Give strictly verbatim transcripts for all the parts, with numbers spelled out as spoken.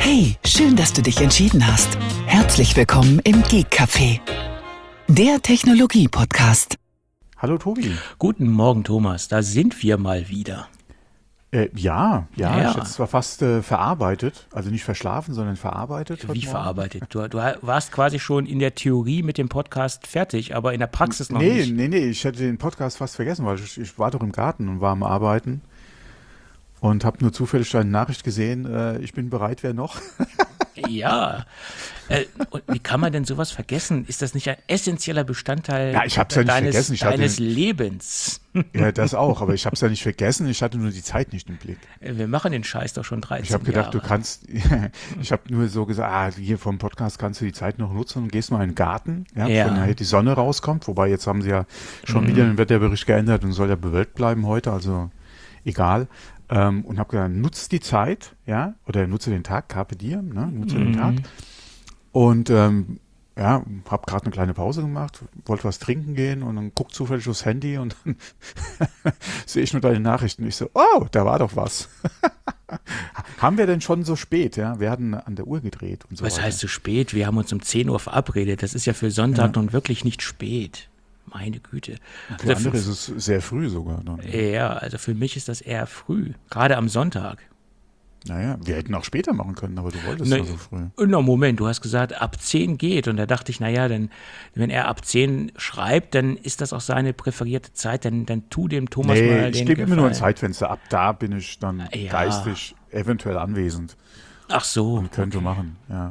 Hey, schön, dass du dich entschieden hast. Herzlich willkommen im Geek Café, der Technologie-Podcast. Hallo Tobi. Guten Morgen Thomas, da sind wir mal wieder. Äh, ja, ja, Ja. ich hätte es zwar fast äh, verarbeitet, also nicht verschlafen, sondern verarbeitet. heute Wie Morgen. verarbeitet? Du, du warst quasi schon in der Theorie mit dem Podcast fertig, aber in der Praxis noch Nee, nicht. nee, nee, ich hätte den Podcast fast vergessen, weil ich, ich war doch im Garten und war am Arbeiten und habe nur zufällig eine Nachricht gesehen, äh, ich bin bereit, wer noch? Ja. Äh, und wie kann man denn sowas vergessen? Ist das nicht ein essentieller Bestandteil Ja, ich hab's ja nicht deines, vergessen. Ich hatte- deines Lebens? Ja, das auch, aber ich habe es ja nicht vergessen, ich hatte nur die Zeit nicht im Blick. Wir machen den Scheiß doch schon dreizehn Ich habe gedacht, Jahre. du kannst, ich habe nur so gesagt, ah, hier vom Podcast kannst du die Zeit noch nutzen und gehst mal in den Garten, ja, Ja. von daher die Sonne rauskommt, wobei jetzt haben sie ja schon Mhm. wieder den Wetterbericht geändert und soll ja bewölkt bleiben heute, also egal. Ähm, und habe gesagt, nutzt die Zeit, ja, oder nutze den Tag, Carpe Diem, ne, nutze den Mhm. Tag. Und ähm, ja, habe gerade eine kleine Pause gemacht, wollte was trinken gehen und dann guckt zufällig aufs Handy und dann sehe ich nur deine Nachrichten. Ich so, oh, da war doch was. Haben wir denn schon so spät, ja? Wir hatten an der Uhr gedreht und so Was weiter. heißt so spät? Wir haben uns um zehn Uhr verabredet. Das ist ja für Sonntag nun wirklich nicht spät. Meine Güte. Für Also andere ist es sehr früh sogar. Dann. Ja, also für mich ist das eher früh, gerade am Sonntag. Naja, wir hätten auch später machen können, aber du wolltest Ne- ja so früh. Na Moment, du hast gesagt, ab zehn geht. Und da dachte ich, naja, denn, wenn er ab zehn schreibt, dann ist das auch seine präferierte Zeit. Dann, dann tu dem Thomas Nee, mal ich den gebe immer nur ein Gefallen. Zeitfenster. Ab da bin ich dann Ja. geistig eventuell anwesend Ach so. und könnte machen. Ja,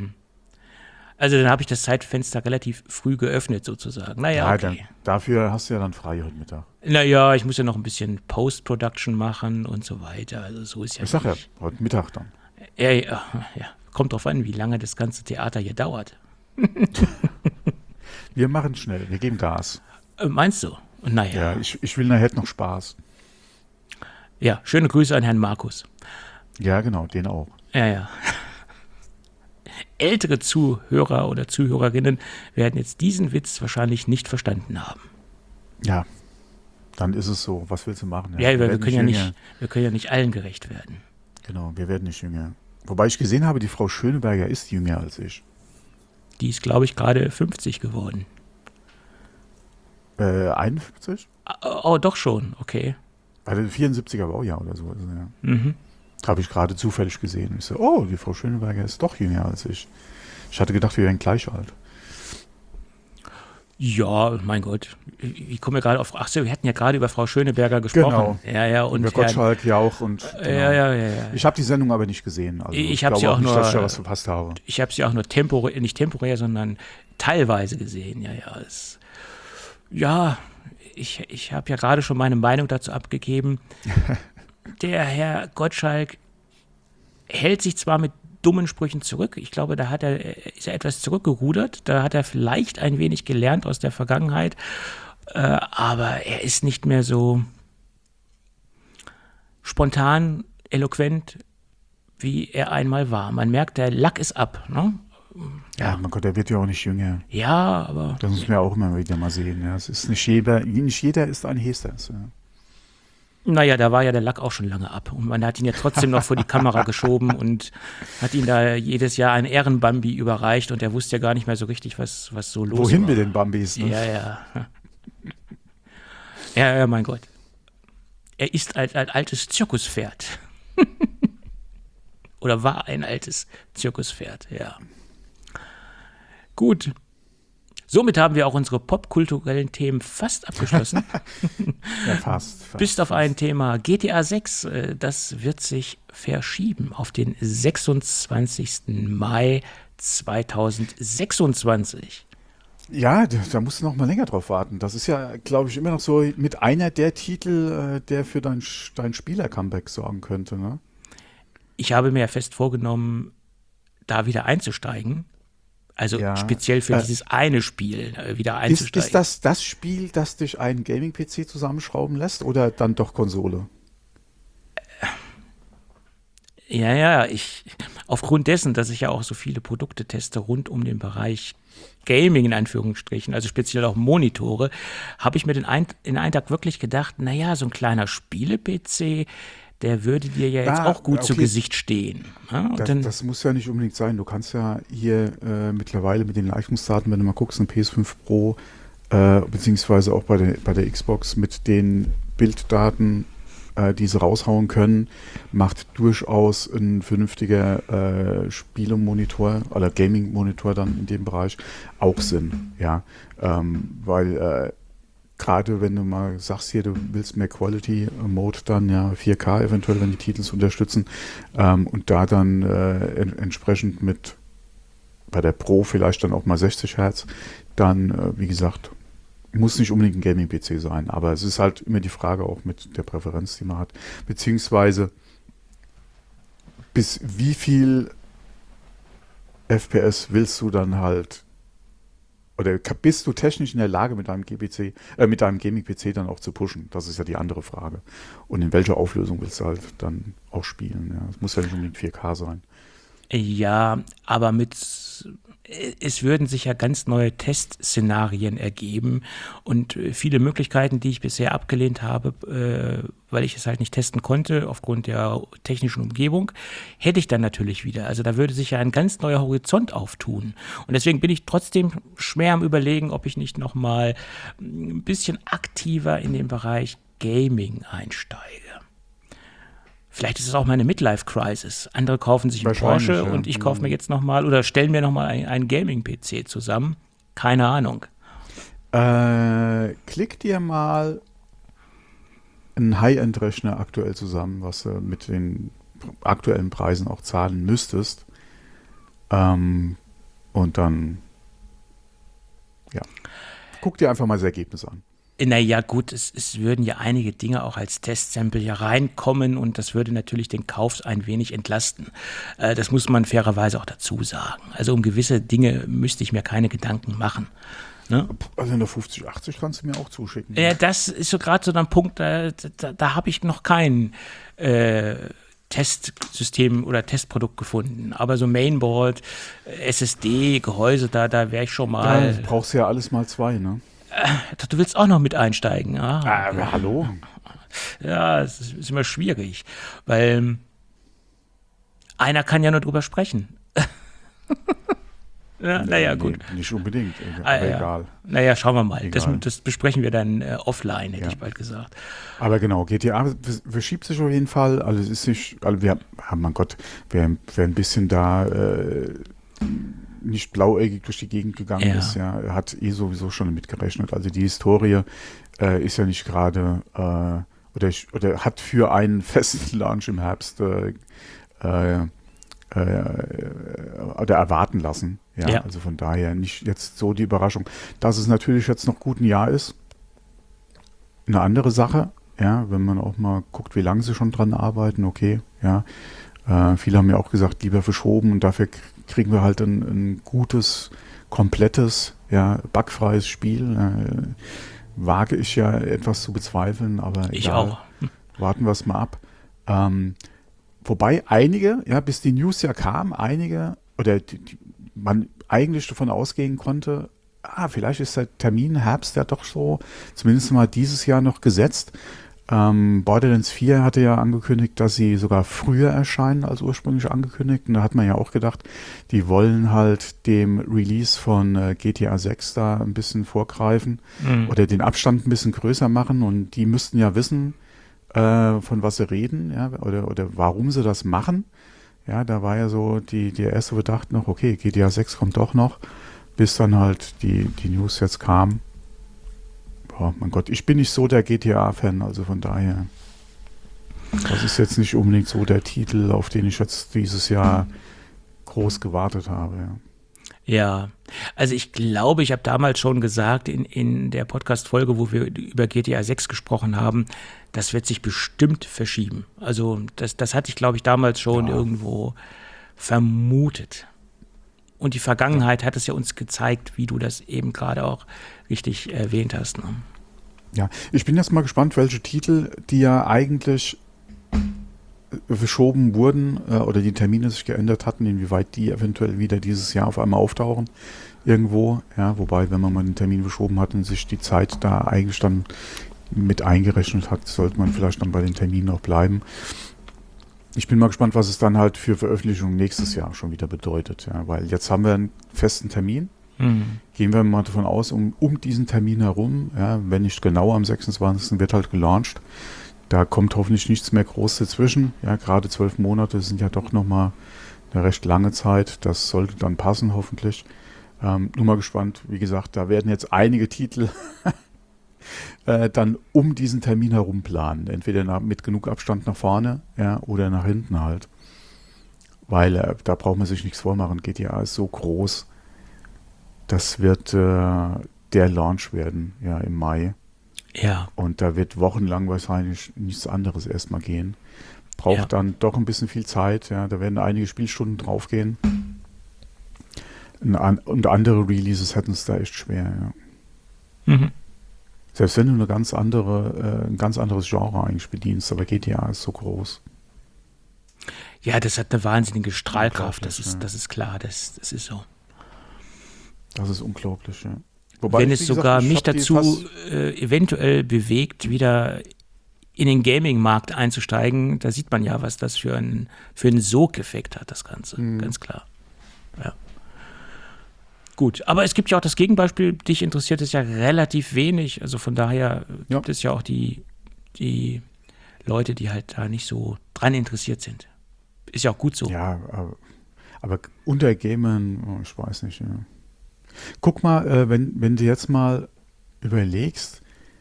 Also dann habe ich das Zeitfenster relativ früh geöffnet sozusagen. Naja, ja dann, okay. dafür hast du ja dann frei heute Mittag. Naja, ich muss ja noch ein bisschen Post-Production machen und so weiter. Also so ist ja Ich sag ja, nicht. heute Mittag dann. Ja, ja, ja. Kommt drauf an, wie lange das ganze Theater hier dauert. Wir machen schnell, wir geben Gas. Äh, meinst du? Naja. Ja, ich, ich will nachher noch Spaß. Ja, schöne Grüße an Herrn Markus. Ja, genau, den auch. Ja, ja. Ältere Zuhörer oder Zuhörerinnen werden jetzt diesen Witz wahrscheinlich nicht verstanden haben. Ja, dann ist es so. Was willst du machen? Ja, wir, wir, werden können ja jünger. nicht, wir können ja nicht allen gerecht werden. Genau, wir werden nicht jünger. Wobei ich gesehen habe, die Frau Schöneberger ist jünger als ich. Die ist, glaube ich, gerade fünfzig geworden. Äh, einundfünfzig? Oh, oh, doch schon, okay. Also vierundsiebziger Baujahr oder so. Also, ja. Mhm. Habe ich gerade zufällig gesehen. Ich so, oh, die Frau Schöneberger ist doch jünger als ich. Ich hatte gedacht, wir wären gleich alt. Ja, mein Gott. Wie kommen wir gerade auf. Ach so, wir hatten ja gerade über Frau Schöneberger gesprochen. Genau. Ja, ja, und Über Herrn, Gottschalk ja auch. Und, genau. ja, ja, ja, ja. Ich habe die Sendung aber nicht gesehen. Also Ich ich hab sie glaube auch nicht, nur- dass ich da was verpasst habe. Ich habe sie auch nur temporär, nicht temporär, sondern teilweise gesehen. Ja, ja. Es, ja, ich, ich habe ja gerade schon meine Meinung dazu abgegeben. Der Herr Gottschalk hält sich zwar mit dummen Sprüchen zurück. Ich glaube, da hat er, ist er etwas zurückgerudert. Da hat er vielleicht ein wenig gelernt aus der Vergangenheit. Äh, aber er ist nicht mehr so spontan, eloquent, wie er einmal war. Man merkt, der Lack ist ab. Ne? Ja, mein Gott, der wird ja auch nicht jünger. Ja, aber Das müssen wir auch immer wieder mal sehen. Ja. Es ist nicht jeder, nicht jeder ist ein Hesters. Ja. naja, da war ja der Lack auch schon lange ab. Und man hat ihn ja trotzdem noch vor die Kamera geschoben und hat ihm da jedes Jahr ein Ehrenbambi überreicht und er wusste ja gar nicht mehr so richtig, was, was so los Wohin war. wir den Bambis? Ne? Ja, ja. Ja, ja, mein Gott. Er ist ein, ein altes Zirkuspferd. Oder war ein altes Zirkuspferd, ja. Gut. Somit haben wir auch unsere popkulturellen Themen fast abgeschlossen. Ja, fast. fast. Bis auf ein Thema G T A sechs. äh, Das wird sich verschieben auf den sechsundzwanzigsten Mai zweitausendsechsundzwanzig. Ja, da, da musst du noch mal länger drauf warten. Das ist ja, glaube ich, immer noch so mit einer der Titel, äh, der für dein, dein Spieler-Comeback sorgen könnte. Ne? Ich habe mir ja fest vorgenommen, da wieder einzusteigen. Also Ja, speziell für äh, dieses eine Spiel äh, wieder Ist, einzusteigen. ist das das Spiel, das dich einen Gaming-P C zusammenschrauben lässt oder dann doch Konsole? Ja, ja, ich, aufgrund dessen, dass ich ja auch so viele Produkte teste rund um den Bereich Gaming in Anführungsstrichen, also speziell auch Monitore, habe ich mir den, ein, den einen Tag wirklich gedacht, naja, so ein kleiner Spiele-P C, der würde dir ja jetzt Ah, auch gut okay. zu Gesicht stehen. Ja, und Das, dann, das muss ja nicht unbedingt sein. Du kannst ja hier äh, mittlerweile mit den Leistungsdaten, wenn du mal guckst, eine P S fünf Pro, äh, beziehungsweise auch bei der, bei der Xbox mit den Bilddaten, äh, die sie raushauen können, macht durchaus ein vernünftiger äh, Spielemonitor oder Gaming-Monitor dann in dem Bereich auch Sinn. Ja, ähm, weil äh, gerade wenn du mal sagst hier, du willst mehr Quality Mode, dann ja vier K eventuell, wenn die Titel es unterstützen, ähm, und da dann äh, en entsprechend mit bei der Pro vielleicht dann auch mal sechzig Hertz, dann äh, wie gesagt, muss nicht unbedingt ein Gaming-P C sein, aber es ist halt immer die Frage auch mit der Präferenz, die man hat, beziehungsweise bis wie viel F P S willst du dann halt oder bist du technisch in der Lage, mit deinem G P C, äh, mit deinem Gaming-P C dann auch zu pushen? Das ist ja die andere Frage. Und in welcher Auflösung willst du halt dann auch spielen? Ja, es muss ja nicht unbedingt vier K sein. ja, aber mit, es würden sich ja ganz neue Testszenarien ergeben und äh, viele Möglichkeiten, die ich bisher abgelehnt habe, äh, weil ich es halt nicht testen konnte aufgrund der technischen Umgebung, hätte ich dann natürlich wieder. Also da würde sich ja ein ganz neuer Horizont auftun. Und deswegen bin ich trotzdem schwer am Überlegen, ob ich nicht nochmal ein bisschen aktiver in den Bereich Gaming einsteige. Vielleicht ist es auch meine Midlife-Crisis. Andere kaufen sich einen Wahrscheinlich, Porsche ja. und ich kaufe mir jetzt nochmal oder stellen mir nochmal einen, einen Gaming-P C zusammen. Keine Ahnung. Äh, klick dir mal einen High-End-Rechner aktuell zusammen, was du mit den aktuellen Preisen auch zahlen müsstest. Ähm, und dann, ja, guck dir einfach mal das Ergebnis an. Naja, gut, es, es würden ja einige Dinge auch als Testsample ja reinkommen und das würde natürlich den Kauf ein wenig entlasten. Äh, das muss man fairerweise auch dazu sagen. Also um gewisse Dinge müsste ich mir keine Gedanken machen. Ne? Also in der fünfzig achtzig kannst du mir auch zuschicken. Ja, das ist so gerade so ein Punkt, da, da, da habe ich noch kein äh, Testsystem oder Testprodukt gefunden. Aber so Mainboard, S S D, Gehäuse, da, da wäre ich schon Ja, mal. du brauchst ja alles mal zwei, ne? Du willst auch noch mit einsteigen. Ah, Ah, hallo? ja, es ist, ist immer schwierig, weil einer kann ja nur drüber sprechen. ja, naja, Nee, gut. nicht unbedingt, aber Ah, ja. egal. Naja, schauen wir mal. Das, Egal. das besprechen wir dann äh, offline, hätte Ja. ich bald gesagt. Aber genau, G T A verschiebt sich auf jeden Fall. Also es ist nicht, also wir, ah, mein Gott, wer, wer ein bisschen da äh, nicht blauäugig durch die Gegend gegangen Ja. ist, ja, hat eh sowieso schon mitgerechnet. Also die Historie äh, ist ja nicht gerade äh, oder, ich- oder hat für einen festen Launch im Herbst äh, äh, äh, oder erwarten lassen. Ja, Ja. also von daher nicht jetzt so die Überraschung. Dass es natürlich jetzt noch gut ein Jahr ist, eine andere Sache. Ja, wenn man auch mal guckt, wie lange sie schon dran arbeiten, okay, ja. Äh, viele haben ja auch gesagt, lieber verschoben und dafür k- kriegen wir halt ein, ein gutes, komplettes, ja, bugfreies Spiel. Äh, wage ich ja etwas zu bezweifeln, aber Ich egal. auch. Warten wir es mal ab. Ähm, wobei einige, ja, bis die News ja kam, einige, oder die, die, man eigentlich davon ausgehen konnte, ah, vielleicht ist der Termin Herbst ja doch so, zumindest mal dieses Jahr noch gesetzt. Ähm, Borderlands vier hatte ja angekündigt, dass sie sogar früher erscheinen als ursprünglich angekündigt. Und da hat man ja auch gedacht, die wollen halt dem Release von äh, G T A sechs da ein bisschen vorgreifen Mhm. oder den Abstand ein bisschen größer machen. Und die müssten ja wissen, äh, von was sie reden, ja, oder, oder warum sie das machen. Ja, da war ja so die, der erste Verdacht noch, okay, G T A sechs kommt doch noch, bis dann halt die, die News jetzt kam. Boah, mein Gott, ich bin nicht so der G T A-Fan, also von daher. Das ist jetzt nicht unbedingt so der Titel, auf den ich jetzt dieses Jahr groß gewartet habe. Ja. Ja, also ich glaube, ich habe damals schon gesagt in, in der Podcast-Folge, wo wir über G T A sechs gesprochen haben, das wird sich bestimmt verschieben. Also das, das hatte ich, glaube ich, damals schon Ja. irgendwo vermutet. Und die Vergangenheit hat es ja uns gezeigt, wie du das eben gerade auch richtig erwähnt hast. Ne? Ja, ich bin jetzt mal gespannt, welche Titel, die ja eigentlich äh, verschoben wurden äh, oder die Termine sich geändert hatten, inwieweit die eventuell wieder dieses Jahr auf einmal auftauchen irgendwo. Ja, wobei, wenn man mal einen Termin verschoben hat und sich die Zeit da eigentlich dann mit eingerechnet hat, sollte man vielleicht dann bei den Terminen auch bleiben. Ich bin mal gespannt, was es dann halt für Veröffentlichung nächstes Jahr schon wieder bedeutet, ja, weil jetzt haben wir einen festen Termin. Mhm. Gehen wir mal davon aus, um, um diesen Termin herum, ja, wenn nicht genau am sechsundzwanzigsten wird halt gelauncht. Da kommt hoffentlich nichts mehr groß dazwischen. Ja, gerade zwölf Monate sind ja doch nochmal eine recht lange Zeit. Das sollte dann passen, hoffentlich. Ähm, nur mal gespannt. Wie gesagt, da werden jetzt einige Titel äh, dann um diesen Termin herum planen. Entweder nach, mit genug Abstand nach vorne, ja, oder nach hinten halt. Weil äh, da braucht man sich nichts vormachen. G T A ist so groß. Das wird äh, der Launch werden, ja, im Mai. Ja. Und da wird wochenlang wahrscheinlich nichts anderes erstmal gehen. Braucht Ja. dann doch ein bisschen viel Zeit, ja. Da werden einige Spielstunden draufgehen. Und andere Releases hätten es da echt schwer, ja. Mhm. Selbst wenn du eine ganz andere, äh, ein ganz anderes Genre eigentlich bedienst, aber G T A ist so groß. Ja, das hat eine wahnsinnige Strahlkraft, das Unglaublich, ist, ja. das ist klar, das, das ist so. Das ist unglaublich, ja. Wobei Wenn ich, es wie gesagt, sogar ich mich hab die dazu fast- äh, eventuell bewegt, wieder in den Gaming-Markt einzusteigen, da sieht man ja, was das für einen für einen Sogeffekt hat, das Ganze, Mhm. ganz klar. Ja. Gut, aber es gibt ja auch das Gegenbeispiel, dich interessiert es ja relativ wenig, also von daher Ja. gibt es ja auch die, die Leute, die halt da nicht so dran interessiert sind. Ist ja auch gut so. Ja, aber, aber unter Gamern, oh, ich weiß nicht, ja. Guck mal, äh, wenn, wenn du jetzt mal überlegst,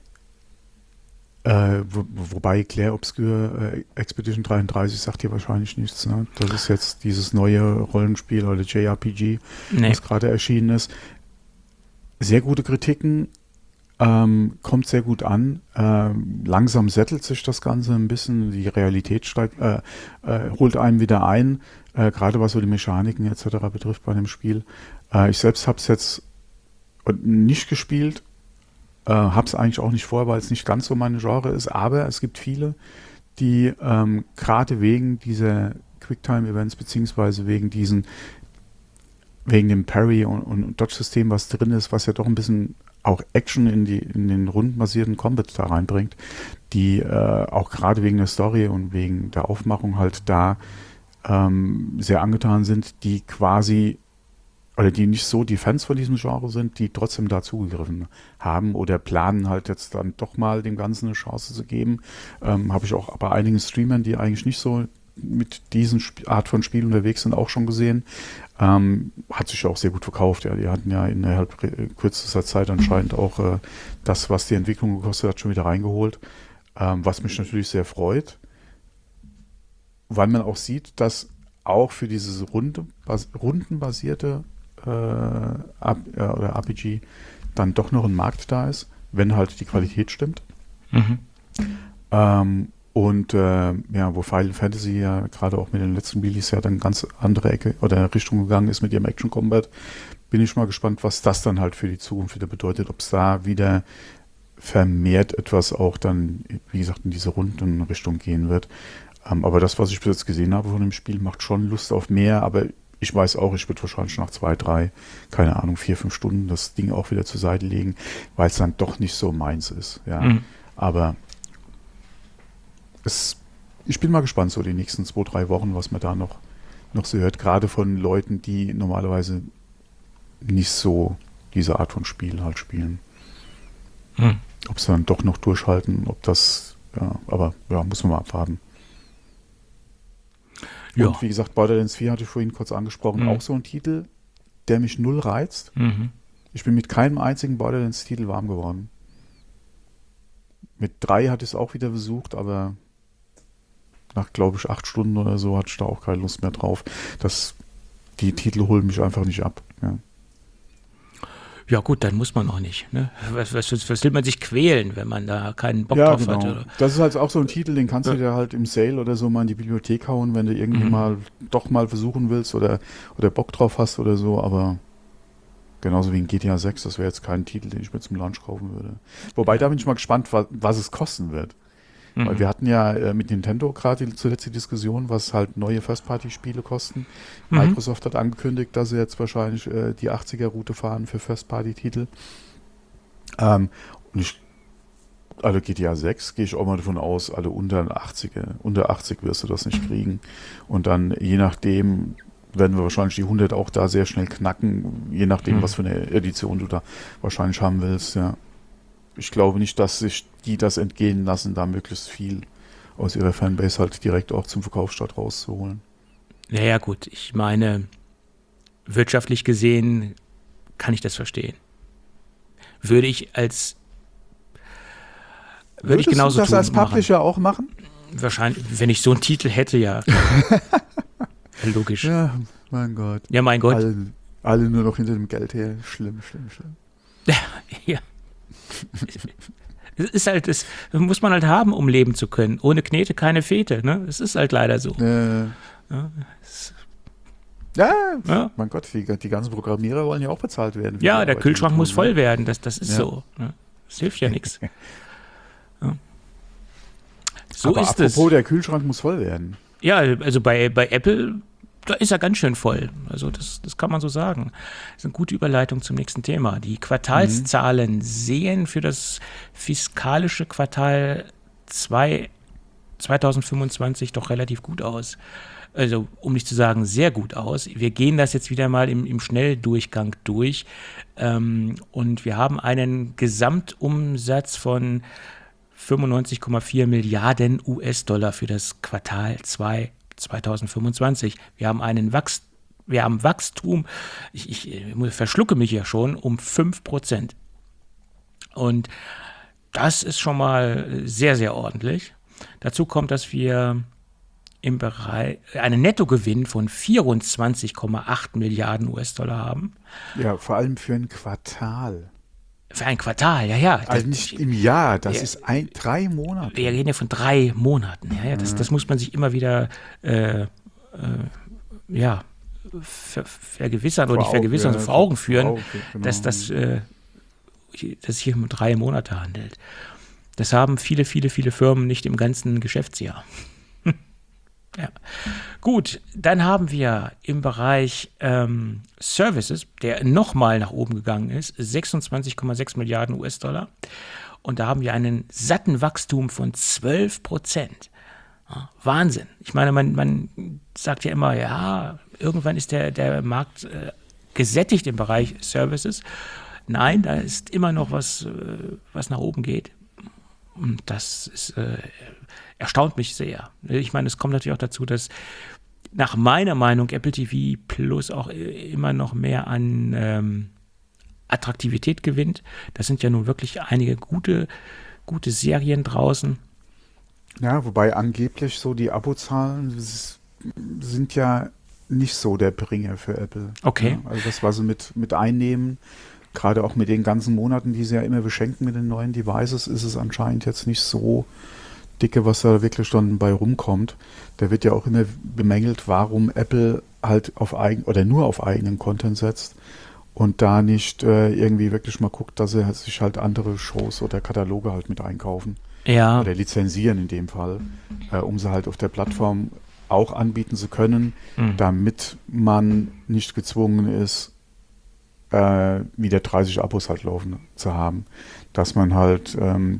äh, wo, wobei Clair Obscur äh, Expedition dreiunddreißig sagt dir wahrscheinlich nichts, ne? Das ist jetzt dieses neue Rollenspiel oder J R P G, Nee. was gerade erschienen ist. Sehr gute Kritiken, ähm, kommt sehr gut an. Ähm, langsam sättelt sich das Ganze ein bisschen, die Realität steigt, äh, äh, holt einen wieder ein, äh, gerade was so die Mechaniken et cetera betrifft bei dem Spiel. Äh, ich selbst habe es jetzt nicht gespielt, äh, habe es eigentlich auch nicht vor, weil es nicht ganz so mein Genre ist, aber es gibt viele, die ähm, gerade wegen dieser Quicktime-Events beziehungsweise wegen diesen wegen dem Parry- und, und Dodge-System, was drin ist, was ja doch ein bisschen auch Action in, die, in den rundenbasierten Combat da reinbringt, die äh, auch gerade wegen der Story und wegen der Aufmachung halt da ähm, sehr angetan sind, die quasi, oder die nicht so die Fans von diesem Genre sind, die trotzdem da zugegriffen haben oder planen halt jetzt dann doch mal dem Ganzen eine Chance zu geben. Ähm, habe ich auch bei einigen Streamern, die eigentlich nicht so mit diesen Sp- Art von Spiel unterwegs sind, auch schon gesehen. Ähm, hat sich auch sehr gut verkauft. Ja. Die hatten ja innerhalb re- kürzester Zeit anscheinend auch äh, das, was die Entwicklung gekostet hat, schon wieder reingeholt. Ähm, was mich natürlich sehr freut, weil man auch sieht, dass auch für dieses Runde, bas, rundenbasierte äh, Ab, äh, oder R P G dann doch noch ein Markt da ist, wenn halt die Qualität stimmt. Mhm. Ähm, und äh, ja, wo Final Fantasy ja gerade auch mit den letzten Release ja dann ganz andere Ecke oder Richtung gegangen ist mit ihrem Action Combat, bin ich mal gespannt, was das dann halt für die Zukunft wieder bedeutet, ob es da wieder vermehrt etwas auch dann, wie gesagt, in diese runden Richtung gehen wird. Ähm, aber das, was ich bis jetzt gesehen habe von dem Spiel, macht schon Lust auf mehr, aber ich weiß auch, ich würde wahrscheinlich nach zwei, drei, keine Ahnung, vier, fünf Stunden das Ding auch wieder zur Seite legen, weil es dann doch nicht so meins ist. Ja. Mhm. Aber es, ich bin mal gespannt, so die nächsten zwei, drei Wochen, was man da noch, noch so hört, gerade von Leuten, die normalerweise nicht so diese Art von Spiel halt spielen. Mhm. Ob sie dann doch noch durchhalten, ob das, ja, aber ja, muss man mal abwarten. Ja. Und wie gesagt, Borderlands vier hatte ich vorhin kurz angesprochen, Mhm. auch so ein Titel, der mich null reizt. Mhm. Ich bin mit keinem einzigen Borderlands-Titel warm geworden. Mit drei hatte ich es auch wieder besucht, aber nach, glaube ich, acht Stunden oder so hatte ich da auch keine Lust mehr drauf. Das, die Titel holen mich einfach nicht ab. Ja. Ja gut, dann muss man auch nicht. Ne? Was, was, was will man sich quälen, wenn man da keinen Bock Ja, drauf genau. hat? Oder? Das ist halt auch so ein Titel, den kannst Ja. du dir halt im Sale oder so mal in die Bibliothek hauen, wenn du irgendwie Mhm. mal doch mal versuchen willst oder, oder Bock drauf hast oder so, aber genauso wie in G T A sechs, das wäre jetzt kein Titel, den ich mir zum Launch kaufen würde. Wobei, da bin ich mal gespannt, was, was es kosten wird. Mhm. Weil wir hatten ja äh, mit Nintendo gerade die- zuletzt die Diskussion, was halt neue First-Party-Spiele kosten. Mhm. Microsoft hat angekündigt, dass sie jetzt wahrscheinlich äh, die achtziger-Route fahren für First-Party-Titel. Ähm, und ich alle G T A sechs gehe ich auch mal davon aus, alle unter achtzig, unter achtzig wirst du das nicht kriegen. Und dann je nachdem werden wir wahrscheinlich die hundert auch da sehr schnell knacken, je nachdem, Hm. was für eine Edition du da wahrscheinlich haben willst, ja. Ich glaube nicht, dass sich die das entgehen lassen, da möglichst viel aus ihrer Fanbase halt direkt auch zum Verkaufsstart rauszuholen. Naja, gut, ich meine, wirtschaftlich gesehen kann ich das verstehen. Würde ich als würde ich Würdest genauso du das tun, als Publisher auch machen? machen. Wahrscheinlich, wenn ich so einen Titel hätte, ja. Logisch. Ja, Ja, mein Gott. mein Gott. Alle, alle nur noch hinter dem Geld her. Schlimm, schlimm, schlimm. Ja. Es ist halt, das muss man halt haben, um leben zu können. Ohne Knete keine Fete, ne? Es ist halt leider so. Äh, Ja, es, ja, ja. mein Gott, die, die ganzen Programmierer wollen ja auch bezahlt werden. für ja die der Arbeit, Kühlschrank die sie muss tun, voll ne? werden, das, das ist Ja. so. Ne? Das hilft ja nichts. Ja. So Aber ist es. apropos, der Kühlschrank muss voll werden. Ja, also bei, bei Apple, da ist er ganz schön voll. Also das, das kann man so sagen. Das ist eine gute Überleitung zum nächsten Thema. Die Quartalszahlen sehen für das fiskalische Quartal zwei zweitausendfünfundzwanzig doch relativ gut aus. Also um nicht zu sagen sehr gut aus. Wir gehen das jetzt wieder mal im, im Schnelldurchgang durch ähm, und wir haben einen Gesamtumsatz von fünfundneunzig Komma vier Milliarden U S-Dollar für das Quartal zwei zweitausendfünfundzwanzig. Wir haben einen Wachs wir haben Wachstum, ich, ich, ich verschlucke mich ja schon, um fünf Prozent. Und das ist schon mal sehr, sehr ordentlich. Dazu kommt, dass wir im Bereich einen Nettogewinn von vierundzwanzig Komma acht Milliarden U S-Dollar haben. Ja, vor allem für ein Quartal. Für ein Quartal, ja, ja. Also nicht im Jahr, das Ja. ist ein, drei Monate. Wir reden ja von drei Monaten. Ja, ja, das, das muss man sich immer wieder äh, äh, ja, ver, vergewissern oder Vor nicht vergewissern, Augen, so ja, vor Augen vor führen, Augen, genau. dass das äh, dass es sich um drei Monate handelt. Das haben viele, viele, viele Firmen nicht im ganzen Geschäftsjahr. Ja. Gut, dann haben wir im Bereich ähm, Services, der nochmal nach oben gegangen ist, sechsundzwanzig Komma sechs Milliarden U S-Dollar. Und da haben wir einen satten Wachstum von zwölf Prozent. Ja, Wahnsinn. Ich meine, man, man sagt ja immer, ja, irgendwann ist der, der Markt äh, gesättigt im Bereich Services. Nein, da ist immer noch was, äh, was nach oben geht. Und das ist, äh, erstaunt mich sehr. Ich meine, es kommt natürlich auch dazu, dass nach meiner Meinung Apple T V Plus auch immer noch mehr an ähm, Attraktivität gewinnt. Da sind ja nun wirklich einige gute, gute Serien draußen. Ja, wobei angeblich so die Abozahlen s- sind ja nicht so der Bringer für Apple. Okay. Ja, also das, was sie mit, mit einnehmen, gerade auch mit den ganzen Monaten, die sie ja immer beschenken mit den neuen Devices, ist es anscheinend jetzt nicht so dicke, was da wirklich dann bei rumkommt. Da wird ja auch immer bemängelt, warum Apple halt auf eigen oder nur auf eigenen Content setzt und da nicht äh, irgendwie wirklich mal guckt, dass sie sich halt andere Shows oder Kataloge halt mit einkaufen Ja, oder lizenzieren in dem Fall, äh, um sie halt auf der Plattform auch anbieten zu können, Mhm. damit man nicht gezwungen ist, äh, wieder dreißig Abos halt laufen zu haben. Dass man halt ähm,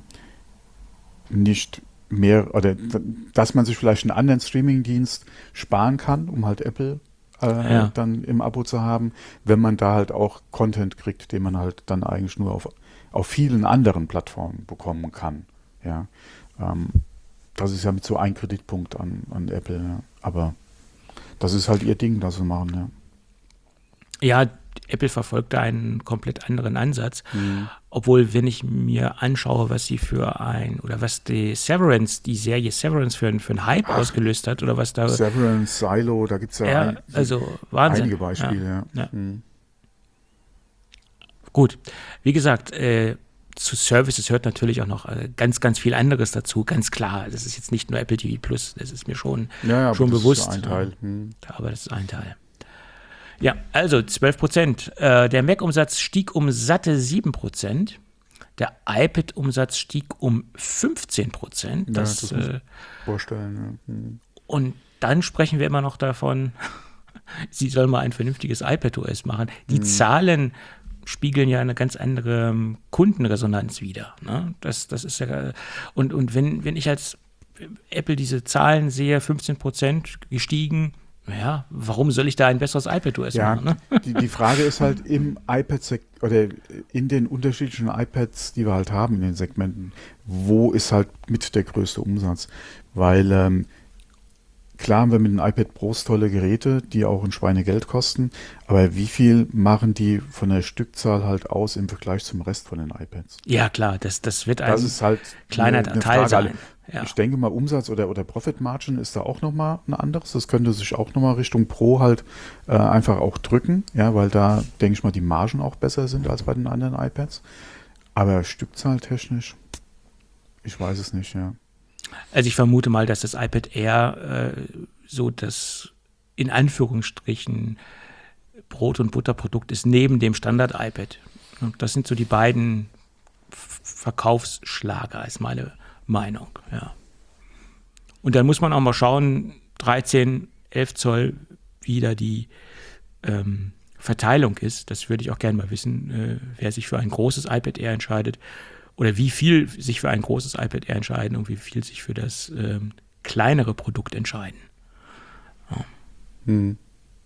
nicht mehr, oder d- dass man sich vielleicht einen anderen Streamingdienst sparen kann, um halt Apple äh, Ja. dann im Abo zu haben, wenn man da halt auch Content kriegt, den man halt dann eigentlich nur auf, auf vielen anderen Plattformen bekommen kann. Ja, ähm, das ist ja mit so ein Kreditpunkt an, an Apple, ja. Aber das ist halt ihr Ding, das sie machen, ja. ja, Apple verfolgt da einen komplett anderen Ansatz. Obwohl, wenn ich mir anschaue, was sie für ein, oder was die Severance, die Serie Severance für, ein- für einen Hype ausgelöst hat, oder was da. Severance, Silo, da gibt es ja, Ja, ein, also Wahnsinn. einige Beispiele, ja. Ja. Mhm. Gut, wie gesagt, äh, zu Services hört natürlich auch noch äh, ganz, ganz viel anderes dazu, ganz klar. Das ist jetzt nicht nur Apple T V Plus, das ist mir schon, Ja, ja, aber schon das bewusst. ist ein Teil. Hm. Aber das ist ein Teil. Ja, also zwölf Prozent. Äh, der Mac-Umsatz stieg um satte sieben Prozent. Der iPad-Umsatz stieg um fünfzehn Prozent. Ja, Das, das muss äh, Vorstellen, ja. Hm. und dann sprechen wir immer noch davon, sie soll mal ein vernünftiges iPadOS machen. Die Zahlen spiegeln ja eine ganz andere ähm, Kundenresonanz wider. Ne? Das, das ist ja, und, und wenn, wenn ich als Apple diese Zahlen sehe, fünfzehn Prozent gestiegen, naja, warum soll ich da ein besseres iPadOS Ja, machen? Ne? die, die Frage ist halt im iPad oder in den unterschiedlichen iPads, die wir halt haben in den Segmenten, wo ist halt mit der größte Umsatz? Weil ähm, klar haben wir mit den iPad Pros tolle Geräte, die auch ein Schweinegeld kosten, aber wie viel machen die von der Stückzahl halt aus im Vergleich zum Rest von den iPads? Ja, klar, das, das wird ein Das ist halt kleiner eine, eine Teil Frage. sein. Ja. Ich denke mal, Umsatz oder, oder Profit Margin ist da auch nochmal ein anderes. Das könnte sich auch nochmal Richtung Pro halt äh, einfach auch drücken, ja, weil da, denke ich mal, die Margen auch besser sind als bei den anderen iPads. Aber stückzahltechnisch, ich weiß es nicht, ja. Also ich vermute mal, dass das iPad Air äh, so das in Anführungsstrichen Brot- und Butterprodukt ist neben dem Standard-iPad. Und das sind so die beiden F- Verkaufsschlager, ist meine Meinung. Ja. Und dann muss man auch mal schauen, dreizehn, elf Zoll, wie da die ähm, Verteilung ist. Das würde ich auch gerne mal wissen, äh, wer sich für ein großes iPad Air entscheidet oder wie viel sich für ein großes iPad Air entscheiden und wie viel sich für das ähm, kleinere Produkt entscheiden. Ja. Hm.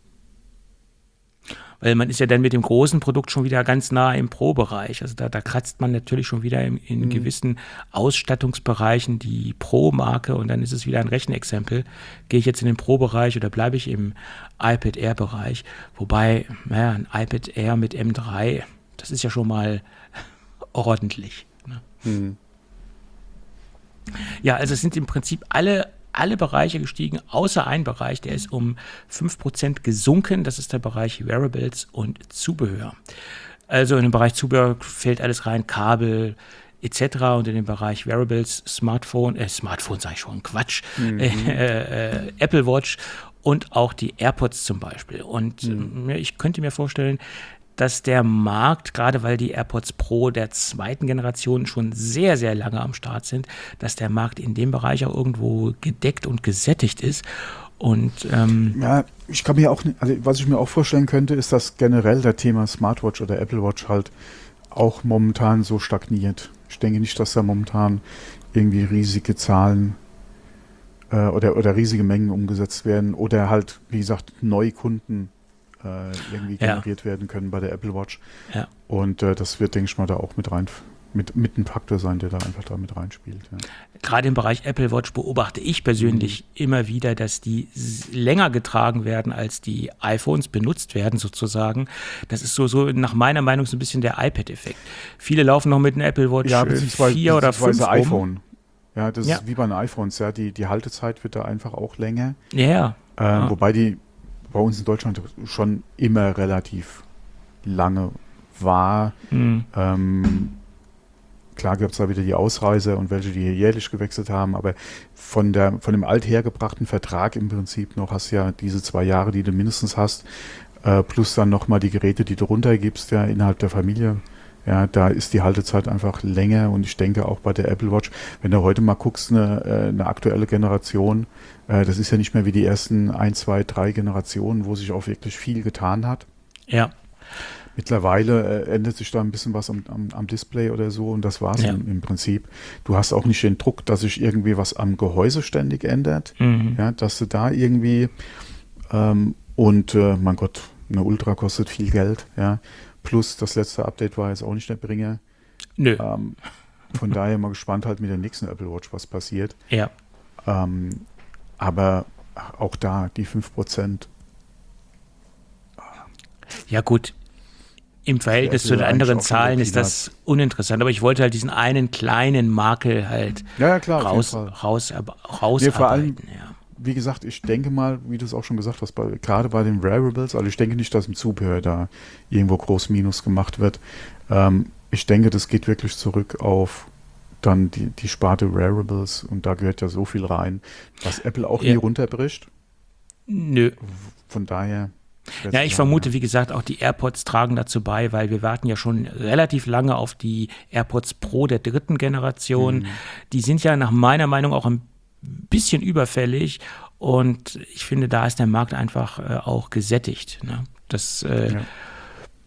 Weil man ist ja dann mit dem großen Produkt schon wieder ganz nah im Pro-Bereich. Also da, da kratzt man natürlich schon wieder in, in mhm. gewissen Ausstattungsbereichen die Pro-Marke und dann ist es wieder ein Rechenexempel. Gehe ich jetzt in den Pro-Bereich oder bleibe ich im iPad Air-Bereich? Wobei, naja, ein iPad Air mit M drei, das ist ja schon mal ordentlich. Ne? Mhm. Ja, also es sind im Prinzip alle alle Bereiche gestiegen, außer ein Bereich, der ist um fünf Prozent gesunken. Das ist der Bereich Wearables und Zubehör. Also in den Bereich Zubehör fällt alles rein, Kabel et cetera. Und in den Bereich Wearables, Smartphone, äh, Smartphone sage ich schon, Quatsch, mhm. äh, äh, Apple Watch und auch die AirPods zum Beispiel. Und mhm. äh, ich könnte mir vorstellen, dass der Markt, gerade weil die AirPods Pro der zweiten Generation schon sehr, sehr lange am Start sind, dass der Markt in dem Bereich auch irgendwo gedeckt und gesättigt ist. Und ähm, ja, ich kann mir auch, also was ich mir auch vorstellen könnte, ist, dass generell der Thema Smartwatch oder Apple Watch halt auch momentan so stagniert. Ich denke nicht, dass da momentan irgendwie riesige Zahlen äh, oder, oder riesige Mengen umgesetzt werden oder halt, wie gesagt, Neukunden Äh, irgendwie generiert ja. werden können bei der Apple Watch. Ja. Und äh, das wird, denke ich mal, da auch mit rein, mit, mit ein Faktor sein, der da einfach da mit reinspielt. Ja. Gerade im Bereich Apple Watch beobachte ich persönlich mhm. immer wieder, dass die länger getragen werden, als die iPhones benutzt werden sozusagen. Das ist so, so nach meiner Meinung so ein bisschen der iPad-Effekt. Viele laufen noch mit einem Apple Watch ja, vier oder fünf iPhone. Ja, das ja. ist wie bei den iPhones. Ja, die, die Haltezeit wird da einfach auch länger. Ja. Äh, ja. Wobei die bei uns in Deutschland schon immer relativ lange war. Mhm. Ähm, klar gab es da wieder die Ausreißer und welche, die hier jährlich gewechselt haben, aber von, der, von dem althergebrachten Vertrag im Prinzip noch hast du ja diese zwei Jahre, die du mindestens hast, äh, plus dann nochmal die Geräte, die du runtergibst, ja, innerhalb der Familie. Ja, da ist die Haltezeit einfach länger und ich denke auch bei der Apple Watch, wenn du heute mal guckst, eine, eine aktuelle Generation, äh, das ist ja nicht mehr wie die ersten ein, zwei, drei Generationen, wo sich auch wirklich viel getan hat. Ja. Mittlerweile äh, ändert sich da ein bisschen was am, am, am Display oder so und das war's ja. im, im Prinzip. Du hast auch nicht den Druck, dass sich irgendwie was am Gehäuse ständig ändert, mhm. ja, dass du da irgendwie ähm, und äh, mein Gott, eine Ultra kostet viel Geld, ja. Plus das letzte Update war jetzt auch nicht der Bringer. Nö. Ähm, von daher mal gespannt halt mit der nächsten Apple Watch, was passiert. Ja. Ähm, aber auch da die fünf Prozent. Ja gut, im Verhältnis zu den anderen Zahlen ist das uninteressant. Aber ich wollte halt diesen einen kleinen Makel halt ja, ja, klar, raus, raus, rausarbeiten. Nee, vor allem, ja. Wie gesagt, ich denke mal, wie du es auch schon gesagt hast, bei, gerade bei den Wearables, also ich denke nicht, dass im Zubehör da irgendwo groß Minus gemacht wird. Ähm, ich denke, das geht wirklich zurück auf dann die, die Sparte Wearables und da gehört ja so viel rein, was Apple auch ja. nie runterbricht. Nö. Von daher. Ja, ich vermute, wie gesagt, auch die AirPods tragen dazu bei, weil wir warten ja schon relativ lange auf die AirPods Pro der dritten Generation. Mhm. Die sind ja nach meiner Meinung auch ein bisschen überfällig und ich finde, da ist der Markt einfach äh, auch gesättigt. Ne? Das, äh, ja.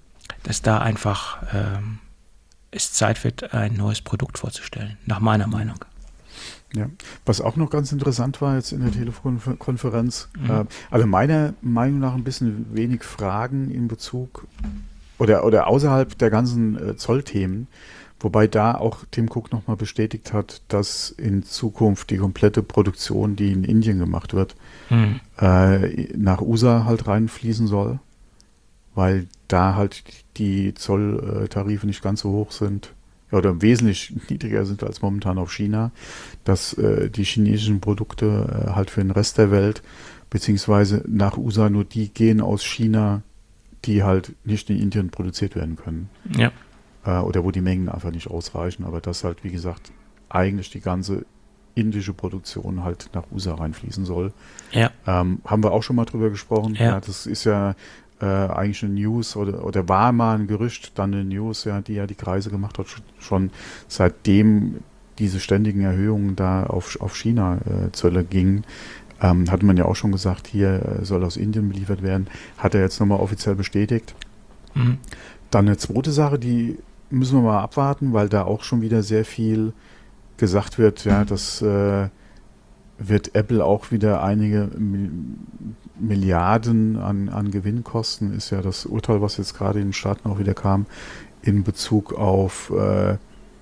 dass da einfach ähm, es Zeit wird, ein neues Produkt vorzustellen, nach meiner Meinung. Ja, was auch noch ganz interessant war jetzt in der Telefonkonferenz, Mhm. äh, also meiner Meinung nach ein bisschen wenig Fragen in Bezug oder, oder außerhalb der ganzen äh, Zollthemen, wobei da auch Tim Cook nochmal bestätigt hat, dass in Zukunft die komplette Produktion, die in Indien gemacht wird, Mhm. äh, nach U S A halt reinfließen soll, weil da halt die Zolltarife nicht ganz so hoch sind. Ja, oder wesentlich niedriger sind als momentan auf China, dass äh, die chinesischen Produkte äh, halt für den Rest der Welt, beziehungsweise nach U S A nur die gehen aus China, die halt nicht in Indien produziert werden können. Ja. Äh, oder wo die Mengen einfach nicht ausreichen, aber dass halt, wie gesagt, eigentlich die ganze indische Produktion halt nach U S A reinfließen soll. Ja. Ähm, haben wir auch schon mal drüber gesprochen. Ja. Ja, das ist ja äh, eigentlich eine News oder, oder war mal ein Gerücht, dann eine News, ja, die ja die Kreise gemacht hat, schon seitdem diese ständigen Erhöhungen da auf, auf China-Zölle äh, gingen. Ähm, hatte man ja auch schon gesagt, hier äh, soll aus Indien beliefert werden. Hat er jetzt nochmal offiziell bestätigt. Mhm. Dann eine zweite Sache, die müssen wir mal abwarten, weil da auch schon wieder sehr viel gesagt wird, ja, das äh, wird Apple auch wieder einige Mi- Milliarden an, an Gewinn kosten, ist ja das Urteil, was jetzt gerade in den Staaten auch wieder kam, in Bezug auf äh,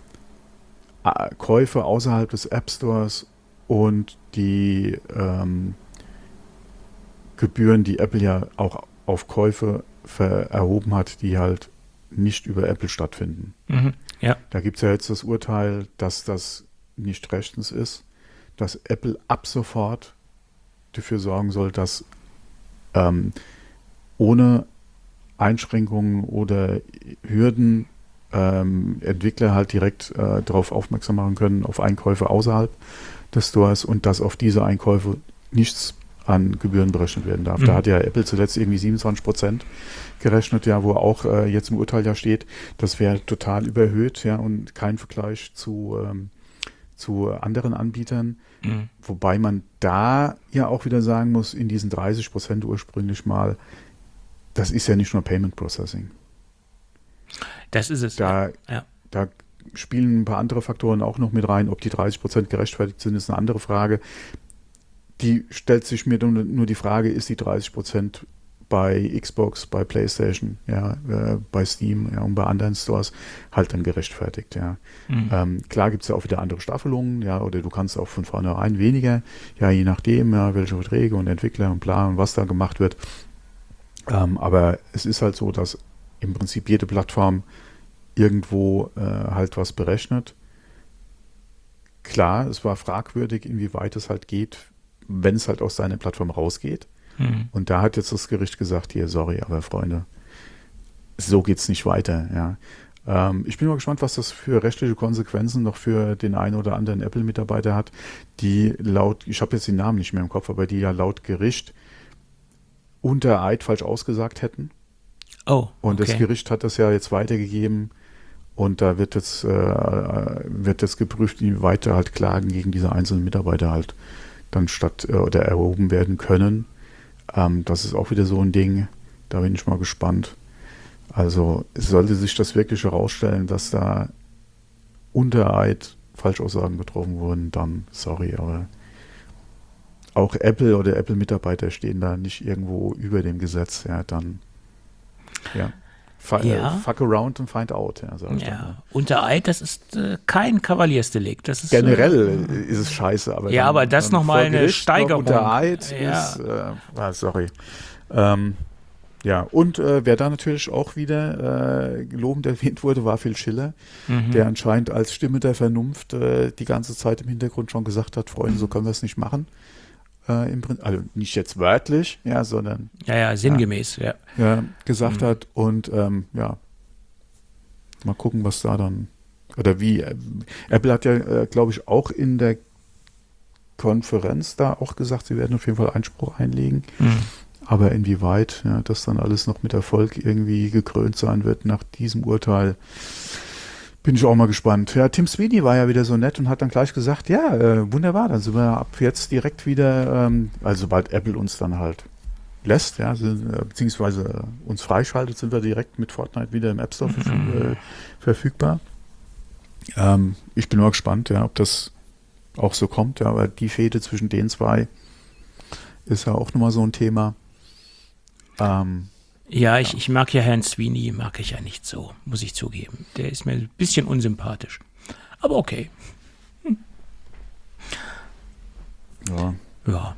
A- Käufe außerhalb des App Stores und die ähm, Gebühren, die Apple ja auch auf Käufe ver- erhoben hat, die halt nicht über Apple stattfinden. Mhm. Ja. Da gibt es ja jetzt das Urteil, dass das nicht rechtens ist, dass Apple ab sofort dafür sorgen soll, dass ähm, ohne Einschränkungen oder Hürden ähm, Entwickler halt direkt äh, darauf aufmerksam machen können, auf Einkäufe außerhalb des Stores und dass auf diese Einkäufe nichts an Gebühren berechnet werden darf. Mhm. Da hat ja Apple zuletzt irgendwie siebenundzwanzig Prozent gerechnet, ja, wo auch äh, jetzt im Urteil ja steht, das wäre total überhöht, ja, und kein Vergleich zu, ähm, zu anderen Anbietern. Mhm. Wobei man da ja auch wieder sagen muss, in diesen dreißig Prozent ursprünglich mal, das ist ja nicht nur Payment Processing. Das ist es. Da, ja. da spielen ein paar andere Faktoren auch noch mit rein. Ob die dreißig Prozent gerechtfertigt sind, ist eine andere Frage. Die stellt sich mir nur, nur die Frage, ist die dreißig Prozent bei Xbox, bei PlayStation, ja, äh, bei Steam, ja, und bei anderen Stores halt dann gerechtfertigt, ja. Mhm. Ähm, klar gibt es ja auch wieder andere Staffelungen, ja, oder du kannst auch von vornherein weniger, ja, je nachdem, ja, welche Verträge und Entwickler und bla und was da gemacht wird. Ähm, aber es ist halt so, dass im Prinzip jede Plattform irgendwo äh, halt was berechnet. Klar, es war fragwürdig, inwieweit es halt geht, wenn es halt aus seiner Plattform rausgeht. Mhm. Und da hat jetzt das Gericht gesagt, hier, sorry, aber Freunde, so geht's nicht weiter, ja. Ähm, ich bin mal gespannt, was das für rechtliche Konsequenzen noch für den einen oder anderen Apple-Mitarbeiter hat, die laut, ich habe jetzt den Namen nicht mehr im Kopf, aber die ja laut Gericht unter Eid falsch ausgesagt hätten. Oh, Und okay. das Gericht hat das ja jetzt weitergegeben und da wird jetzt, äh, wird jetzt geprüft, inwieweit da halt Klagen gegen diese einzelnen Mitarbeiter halt dann statt äh, oder erhoben werden können. Ähm, das ist auch wieder so ein Ding, da bin ich mal gespannt. Also sollte sich das wirklich herausstellen, dass da unter Eid Falschaussagen getroffen wurden, dann sorry, aber auch Apple oder Apple-Mitarbeiter stehen da nicht irgendwo über dem Gesetz, ja, dann ja. F- Ja. äh, fuck around and find out, ja, sag ich dann, Ja, unter Eid, das ist äh, kein Kavaliersdelikt. Das ist, generell Äh, ist es scheiße, aber Ja, dann, aber das dann noch mal vor eine Gericht noch Steigerung. unter Eid Ja. ist, äh, ah, sorry. Ähm, ja, und äh, wer da natürlich auch wieder äh, lobend erwähnt wurde, war Phil Schiller, mhm. der anscheinend als Stimme der Vernunft äh, die ganze Zeit im Hintergrund schon gesagt hat, Freunde, so können wir es nicht machen. Äh, im Prinzip, also nicht jetzt wörtlich, ja, sondern ja, ja, sinngemäß, ja. ja, gesagt Mhm. hat und ähm, ja, mal gucken, was da dann oder wie. Äh, Apple hat ja, äh, glaube ich, auch in der Konferenz da auch gesagt, sie werden auf jeden Fall Einspruch einlegen, Mhm. aber inwieweit ja, das dann alles noch mit Erfolg irgendwie gekrönt sein wird nach diesem Urteil, bin ich auch mal gespannt. Ja, Tim Sweeney war ja wieder so nett und hat dann gleich gesagt, ja, äh, wunderbar, dann sind wir ab jetzt direkt wieder, ähm, also sobald Apple uns dann halt lässt, ja, sind, äh, beziehungsweise uns freischaltet, sind wir direkt mit Fortnite wieder im App Store verfüg Mhm. äh, verfügbar. Ähm, ich bin nur gespannt, ja, ob das auch so kommt, ja, aber die Fehde zwischen den zwei ist ja auch nochmal so ein Thema. Ähm, Ja, ich, Ja. ich mag ja Herrn Sweeney, mag ich ja nicht so, muss ich zugeben. Der ist mir ein bisschen unsympathisch. Aber okay, ja. ja.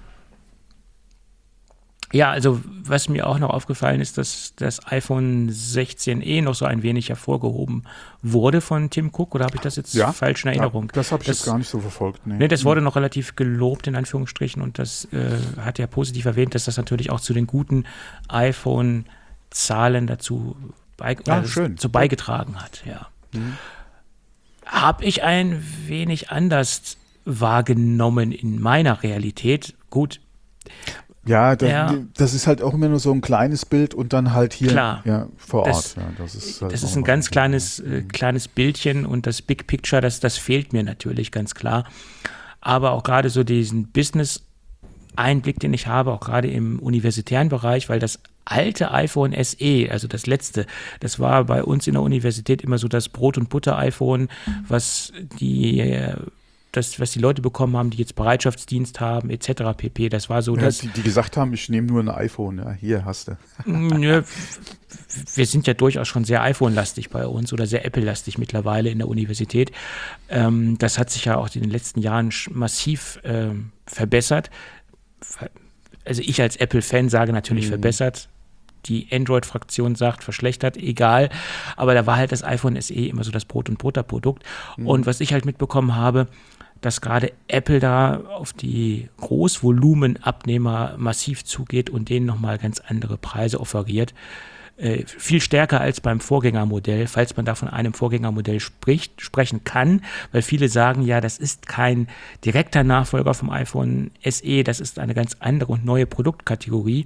Ja, also was mir auch noch aufgefallen ist, dass das iPhone sechzehn e noch so ein wenig hervorgehoben wurde von Tim Cook, oder habe ich das jetzt Ja, falsch in ja, Erinnerung? das habe ich Das- jetzt gar nicht so verfolgt. Nee. Ne, das wurde noch relativ gelobt, in Anführungsstrichen, und das äh, hat er positiv erwähnt, dass das natürlich auch zu den guten iPhone-Zahlen dazu bei, Ah, äh, schön. zu beigetragen hat. Ja. Mhm. Habe ich ein wenig anders wahrgenommen in meiner Realität. Gut, Ja, das, Ja. das ist halt auch immer nur so ein kleines Bild und dann halt hier Klar. ja, vor Das- Ort. Ja, das ist, halt das auch ist ein noch ganz Thema, kleines, ja. äh, kleines Bildchen, und das Big Picture, das, das fehlt mir natürlich ganz klar. Aber auch gerade so diesen Business-Einblick, den ich habe, auch gerade im universitären Bereich, weil das alte iPhone S E, also das letzte, das war bei uns in der Universität immer so das Brot- und Butter-iPhone, was die, äh, das, was die Leute bekommen haben, die jetzt Bereitschaftsdienst haben, et cetera pp. Das war so Ja, das. die, die gesagt haben, ich nehme nur ein iPhone. Ja, hier hast du. Nö, wir sind ja durchaus schon sehr iPhone-lastig bei uns oder sehr Apple-lastig mittlerweile in der Universität. Ähm, das hat sich ja auch in den letzten Jahren sch- massiv ähm, verbessert. Ver- Also ich als Apple-Fan sage natürlich Mhm. verbessert. Die Android-Fraktion sagt verschlechtert, egal. Aber da war halt das iPhone S E immer so das Brot- und Butter-Produkt. Und was ich halt mitbekommen habe, dass gerade Apple da auf die Großvolumenabnehmer massiv zugeht und denen nochmal ganz andere Preise offeriert. Äh, viel stärker als beim Vorgängermodell, falls man da von einem Vorgängermodell spricht, sprechen kann, weil viele sagen, ja, das ist kein direkter Nachfolger vom iPhone S E, das ist eine ganz andere und neue Produktkategorie.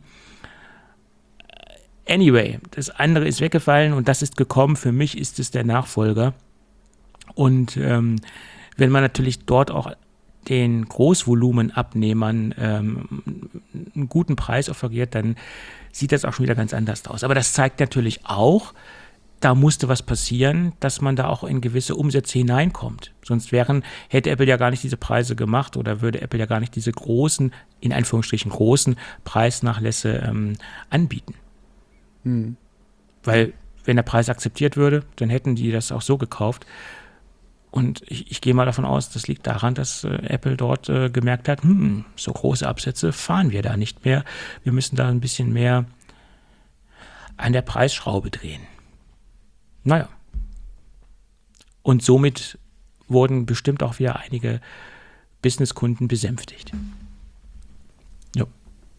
Anyway, das andere ist weggefallen und das ist gekommen. Für mich ist es der Nachfolger. Und ähm, wenn man natürlich dort auch den Großvolumenabnehmern ähm, einen guten Preis offeriert, dann sieht das auch schon wieder ganz anders aus. Aber das zeigt natürlich auch, da musste was passieren, dass man da auch in gewisse Umsätze hineinkommt. Sonst wären, hätte Apple ja gar nicht diese Preise gemacht oder würde Apple ja gar nicht diese großen, in Anführungsstrichen großen Preisnachlässe ähm, anbieten. Mhm. Weil wenn der Preis akzeptiert würde, dann hätten die das auch so gekauft. Und ich, ich gehe mal davon aus, das liegt daran, dass äh, Apple dort äh, gemerkt hat, hm, so große Absätze fahren wir da nicht mehr. Wir müssen da ein bisschen mehr an der Preisschraube drehen. Naja. Und somit wurden bestimmt auch wieder einige Businesskunden besänftigt. Ja.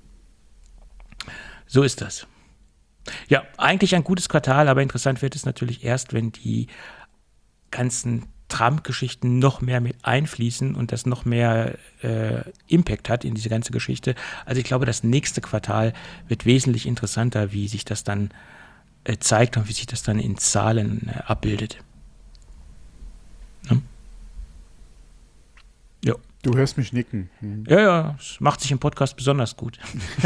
So ist das. Ja, eigentlich ein gutes Quartal, aber interessant wird es natürlich erst, wenn die ganzen Trump-Geschichten noch mehr mit einfließen und das noch mehr äh, Impact hat in diese ganze Geschichte. Also ich glaube, das nächste Quartal wird wesentlich interessanter, wie sich das dann äh, zeigt und wie sich das dann in Zahlen äh, abbildet. Ne? Ja. Du hörst mich nicken. Mhm. ja, ja, es macht sich im Podcast besonders gut.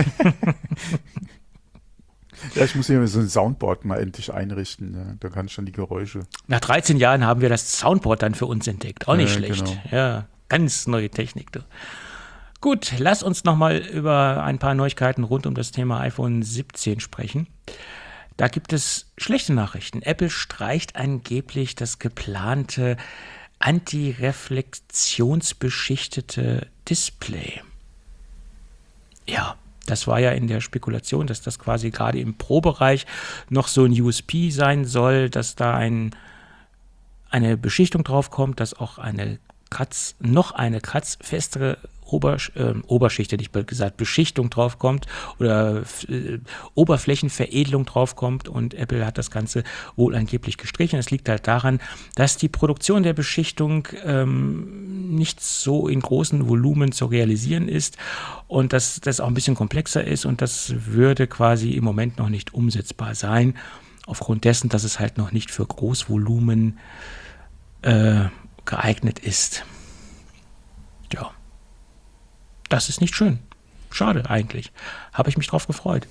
Ja, ich muss hier so ein Soundboard mal endlich einrichten. Ja. Da kann ich dann die Geräusche. Nach dreizehn Jahren haben wir das Soundboard dann für uns entdeckt. Auch nicht Ja, schlecht. genau. Ja, ganz neue Technik. Du. Gut, lass uns nochmal über ein paar Neuigkeiten rund um das Thema iPhone siebzehn sprechen. Da gibt es schlechte Nachrichten. Apple streicht angeblich das geplante antireflexionsbeschichtete Display. Ja, das war ja in der Spekulation, dass das quasi gerade im Pro-Bereich noch so ein U S P sein soll, dass da ein, eine Beschichtung draufkommt, dass auch eine Kratz, noch eine kratzfestere Obersch äh, Oberschicht, hätte ich bald gesagt, Beschichtung draufkommt oder äh, Oberflächenveredelung draufkommt, und Apple hat das Ganze wohl angeblich gestrichen. Es liegt halt daran, dass die Produktion der Beschichtung ähm, nicht so in großen Volumen zu realisieren ist und dass das auch ein bisschen komplexer ist, und das würde quasi im Moment noch nicht umsetzbar sein, aufgrund dessen, dass es halt noch nicht für Großvolumen äh, geeignet ist. Ja. Das ist nicht schön. schade eigentlich. Habe ich mich drauf gefreut.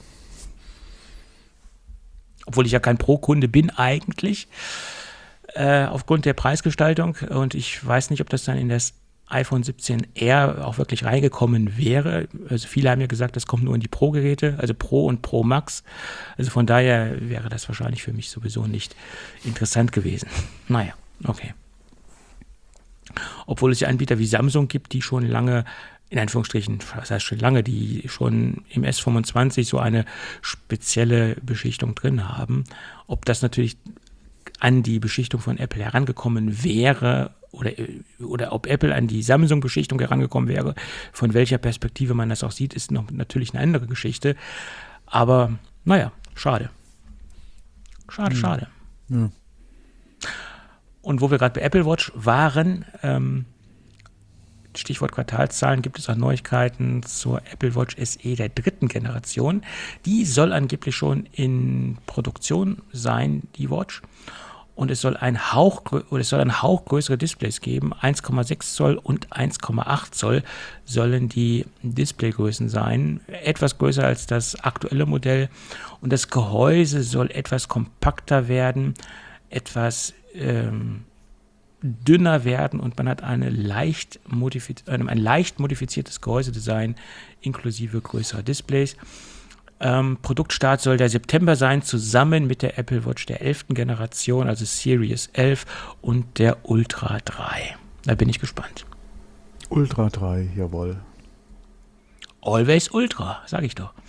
Obwohl ich ja kein Pro-Kunde bin eigentlich, äh, aufgrund der Preisgestaltung. Und ich weiß nicht, ob das dann in das iPhone siebzehn R auch wirklich reingekommen wäre. Also viele haben ja gesagt, das kommt nur in die Pro-Geräte, also Pro und Pro Max. Also von daher wäre das wahrscheinlich für mich sowieso nicht interessant gewesen. Naja, okay. Obwohl es ja Anbieter wie Samsung gibt, die schon lange, in Anführungsstrichen, was heißt schon lange, die schon im S fünfundzwanzig so eine spezielle Beschichtung drin haben. Ob das natürlich an die Beschichtung von Apple herangekommen wäre oder, oder ob Apple an die Samsung-Beschichtung herangekommen wäre, von welcher Perspektive man das auch sieht, ist noch natürlich eine andere Geschichte. Aber naja, schade. Schade, mhm. schade. Ja. Und wo wir gerade bei Apple Watch waren, ähm, Stichwort Quartalszahlen, gibt es auch Neuigkeiten zur Apple Watch S E der dritten Generation. Die soll angeblich schon in Produktion sein, die Watch. Und es soll ein Hauch, oder es soll ein Hauch größere Displays geben. eins Komma sechs Zoll und eins Komma acht Zoll sollen die Displaygrößen sein. Etwas größer als das aktuelle Modell. Und das Gehäuse soll etwas kompakter werden, etwas ähm, dünner werden und man hat eine leicht modifiz- äh, ein leicht modifiziertes Gehäusedesign inklusive größerer Displays. Ähm, Produktstart soll der September sein, zusammen mit der Apple Watch der elften Generation, also Series elf und der Ultra drei. Da bin ich gespannt. Ultra drei, jawohl. Always Ultra, sag ich doch.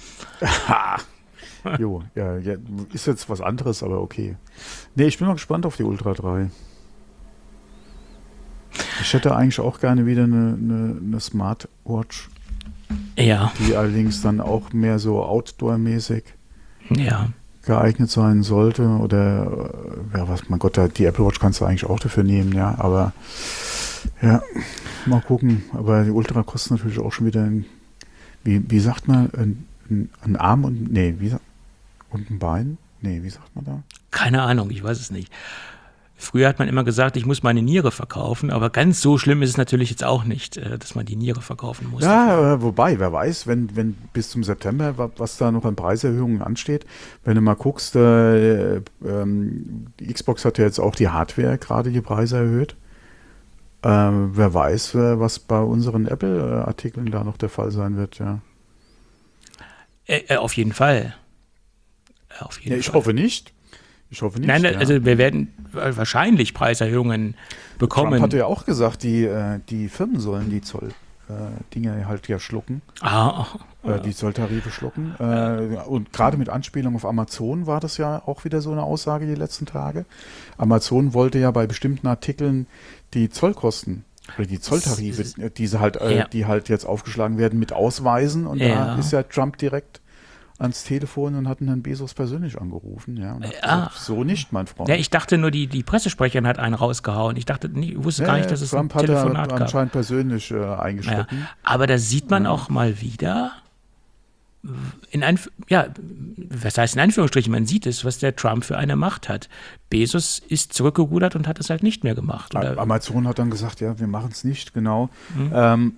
Jo, ja, ja, ist jetzt was anderes, aber okay. Nee, ich bin mal gespannt auf die Ultra drei. Ich hätte eigentlich auch gerne wieder eine, eine, eine Smartwatch. Ja. Die allerdings dann auch mehr so Outdoor-mäßig ja. geeignet sein sollte. Oder, ja, was, mein Gott, die Apple Watch kannst du eigentlich auch dafür nehmen, ja. Aber, ja, mal gucken. Aber die Ultra kostet natürlich auch schon wieder, ein, wie, wie sagt man, ein, ein, ein Arm und, nee, wie, und ein Bein? Nee, wie sagt man da? Keine Ahnung, ich weiß es nicht. Früher hat man immer gesagt, ich muss meine Niere verkaufen, aber ganz so schlimm ist es natürlich jetzt auch nicht, dass man die Niere verkaufen muss. Ja, wobei, wer weiß, wenn, wenn bis zum September, was da noch an Preiserhöhungen ansteht, wenn du mal guckst, äh, ähm, die Xbox hat ja jetzt auch die Hardware gerade die Preise erhöht. Äh, wer weiß, was bei unseren Apple-Artikeln da noch der Fall sein wird, ja. Äh, auf jeden Fall. Auf jeden ja, ich Fall. hoffe nicht. Ich hoffe nicht. Nein, ja. also wir werden wahrscheinlich Preiserhöhungen bekommen. Trump hatte ja auch gesagt, die, die Firmen sollen die Zoll-Dinge halt ja schlucken. Ah, äh, die Zolltarife schlucken. Äh, und gerade mit Anspielung auf Amazon war das ja auch wieder so eine Aussage die letzten Tage. Amazon wollte ja bei bestimmten Artikeln die Zollkosten oder die Zolltarife, diese halt, äh, ja. die halt jetzt aufgeschlagen werden, mit ausweisen. Und ja. da ist ja Trump direkt ans Telefon und hat Herrn Bezos persönlich angerufen. Ja, und hat ah. gesagt, so nicht, mein Freund. Ja, ich dachte nur, die, die Pressesprecherin hat einen rausgehauen. Ich dachte, ich wusste ja, gar nicht, dass es Trump ein Telefonat hat gab. anscheinend persönlich äh, eingeschritten. Ja. Aber da sieht man ja. auch mal wieder, in Anf- ja, was heißt in Anführungsstrichen, man sieht es, was der Trump für eine Macht hat. Bezos ist zurückgerudert und hat es halt nicht mehr gemacht. Oder? Amazon hat dann gesagt, ja, wir machen es nicht, genau. Mhm. Ähm,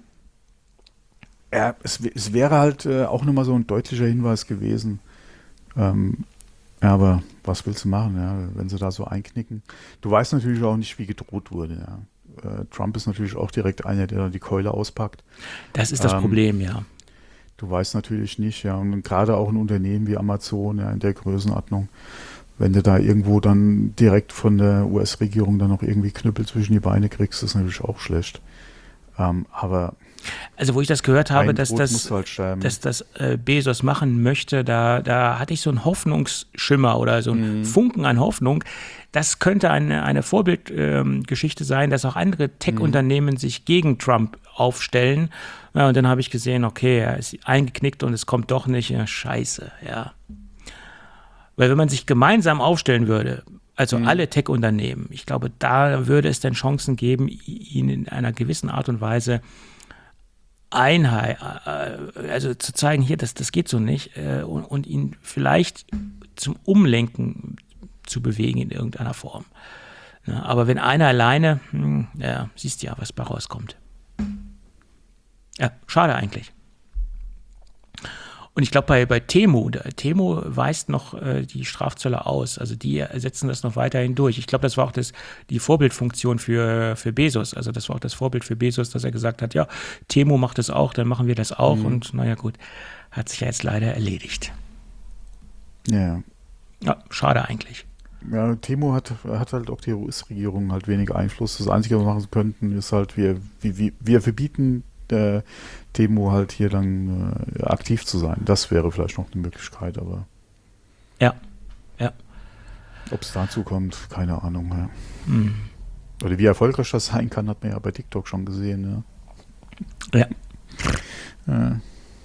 ja, es, es wäre halt äh, auch nochmal so ein deutlicher Hinweis gewesen. Ähm, ja, aber was willst du machen, ja, wenn sie da so einknicken? Du weißt natürlich auch nicht, wie gedroht wurde. Ja. Äh, Trump ist natürlich auch direkt einer, der die Keule auspackt. Das ist das ähm, Problem, ja. Du weißt natürlich nicht, ja, und gerade auch ein Unternehmen wie Amazon, ja, in der Größenordnung, wenn du da irgendwo dann direkt von der U S-Regierung dann noch irgendwie Knüppel zwischen die Beine kriegst, ist natürlich auch schlecht. Ähm, aber Also wo ich das gehört habe, dass das, halt dass das äh, Bezos machen möchte, da, da hatte ich so einen Hoffnungsschimmer oder so einen mhm. Funken an Hoffnung. Das könnte eine, eine Vorbildgeschichte ähm, sein, dass auch andere Tech-Unternehmen mhm. sich gegen Trump aufstellen. Ja, und dann habe ich gesehen, okay, er ist eingeknickt und es kommt doch nicht. Ja, scheiße, ja. Weil wenn man sich gemeinsam aufstellen würde, also mhm. alle Tech-Unternehmen, ich glaube, da würde es dann Chancen geben, ihn in einer gewissen Art und Weise Einheit, also zu zeigen, hier, das, das geht so nicht, und, und ihn vielleicht zum Umlenken zu bewegen in irgendeiner Form. Ja, aber wenn einer alleine, hm, ja, siehst du ja, was bei rauskommt. Ja, schade eigentlich. Und ich glaube, bei, bei Temu, der, Temu weist noch äh, die Strafzölle aus. Also die setzen das noch weiterhin durch. Ich glaube, das war auch das, die Vorbildfunktion für, für Bezos. Also das war auch das Vorbild für Bezos, dass er gesagt hat, ja, Temu macht das auch, dann machen wir das auch. Mhm. Und naja gut, hat sich ja jetzt leider erledigt. Ja. Ja, schade eigentlich. Ja, Temu hat, hat halt auch die U S-Regierung halt wenig Einfluss. Das Einzige, was wir machen könnten, ist halt, wir, wir, wir verbieten äh, Temu halt hier dann äh, aktiv zu sein. Das wäre vielleicht noch eine Möglichkeit, aber ja, ja. Ob es dazu kommt, keine Ahnung. Ja. Hm. Oder wie erfolgreich das sein kann, hat man ja bei TikTok schon gesehen. Ja. ja. ja.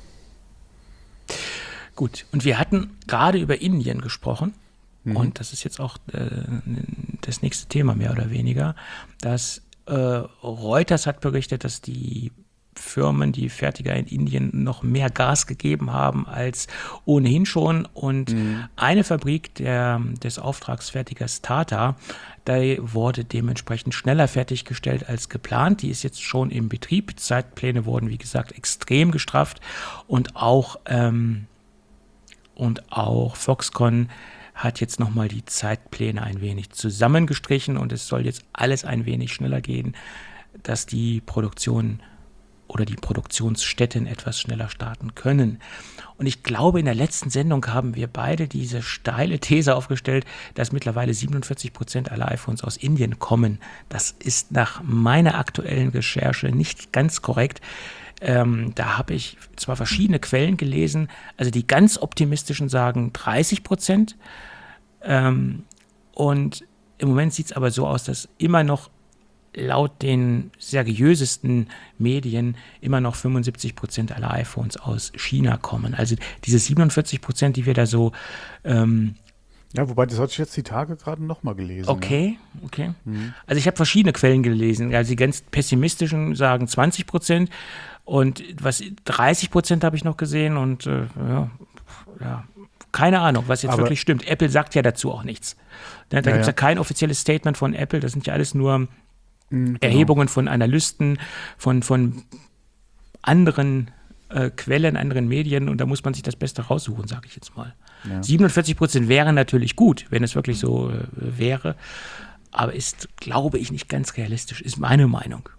Gut, und wir hatten gerade über Indien gesprochen. Und das ist jetzt auch äh, das nächste Thema mehr oder weniger, dass äh, Reuters hat berichtet, dass die Firmen, die Fertiger in Indien noch mehr Gas gegeben haben als ohnehin schon. Und mhm. eine Fabrik der, des Auftragsfertigers Tata, da wurde dementsprechend schneller fertiggestellt als geplant. Die ist jetzt schon im Betrieb. Zeitpläne wurden, wie gesagt, extrem gestrafft. Und auch, ähm, und auch Foxconn hat jetzt nochmal die Zeitpläne ein wenig zusammengestrichen und es soll jetzt alles ein wenig schneller gehen, dass die Produktion oder die Produktionsstätten etwas schneller starten können. Und ich glaube, in der letzten Sendung haben wir beide diese steile These aufgestellt, dass mittlerweile siebenundvierzig Prozent aller iPhones aus Indien kommen. Das ist nach meiner aktuellen Recherche nicht ganz korrekt. Ähm, da habe ich zwar verschiedene Quellen gelesen, also die ganz optimistischen sagen dreißig Prozent. Ähm, und im Moment sieht es aber so aus, dass immer noch laut den seriösesten Medien immer noch fünfundsiebzig Prozent aller iPhones aus China kommen. Also diese siebenundvierzig Prozent, die wir da so ähm, ja, wobei, das hatte ich jetzt die Tage gerade nochmal gelesen. Okay, ja. okay. Mhm. Also ich habe verschiedene Quellen gelesen. Also die ganz pessimistischen sagen zwanzig Prozent und was dreißig Prozent habe ich noch gesehen und äh, ja, ja, keine Ahnung, was jetzt Aber wirklich stimmt. Apple sagt ja dazu auch nichts. Da, da ja, gibt es ja ja kein offizielles Statement von Apple, das sind ja alles nur mhm, genau. Erhebungen von Analysten, von, von anderen äh, Quellen, anderen Medien und da muss man sich das Beste raussuchen, sage ich jetzt mal. Ja. siebenundvierzig Prozent wären natürlich gut, wenn es wirklich so äh, wäre, aber ist, glaube ich, nicht ganz realistisch, ist meine Meinung.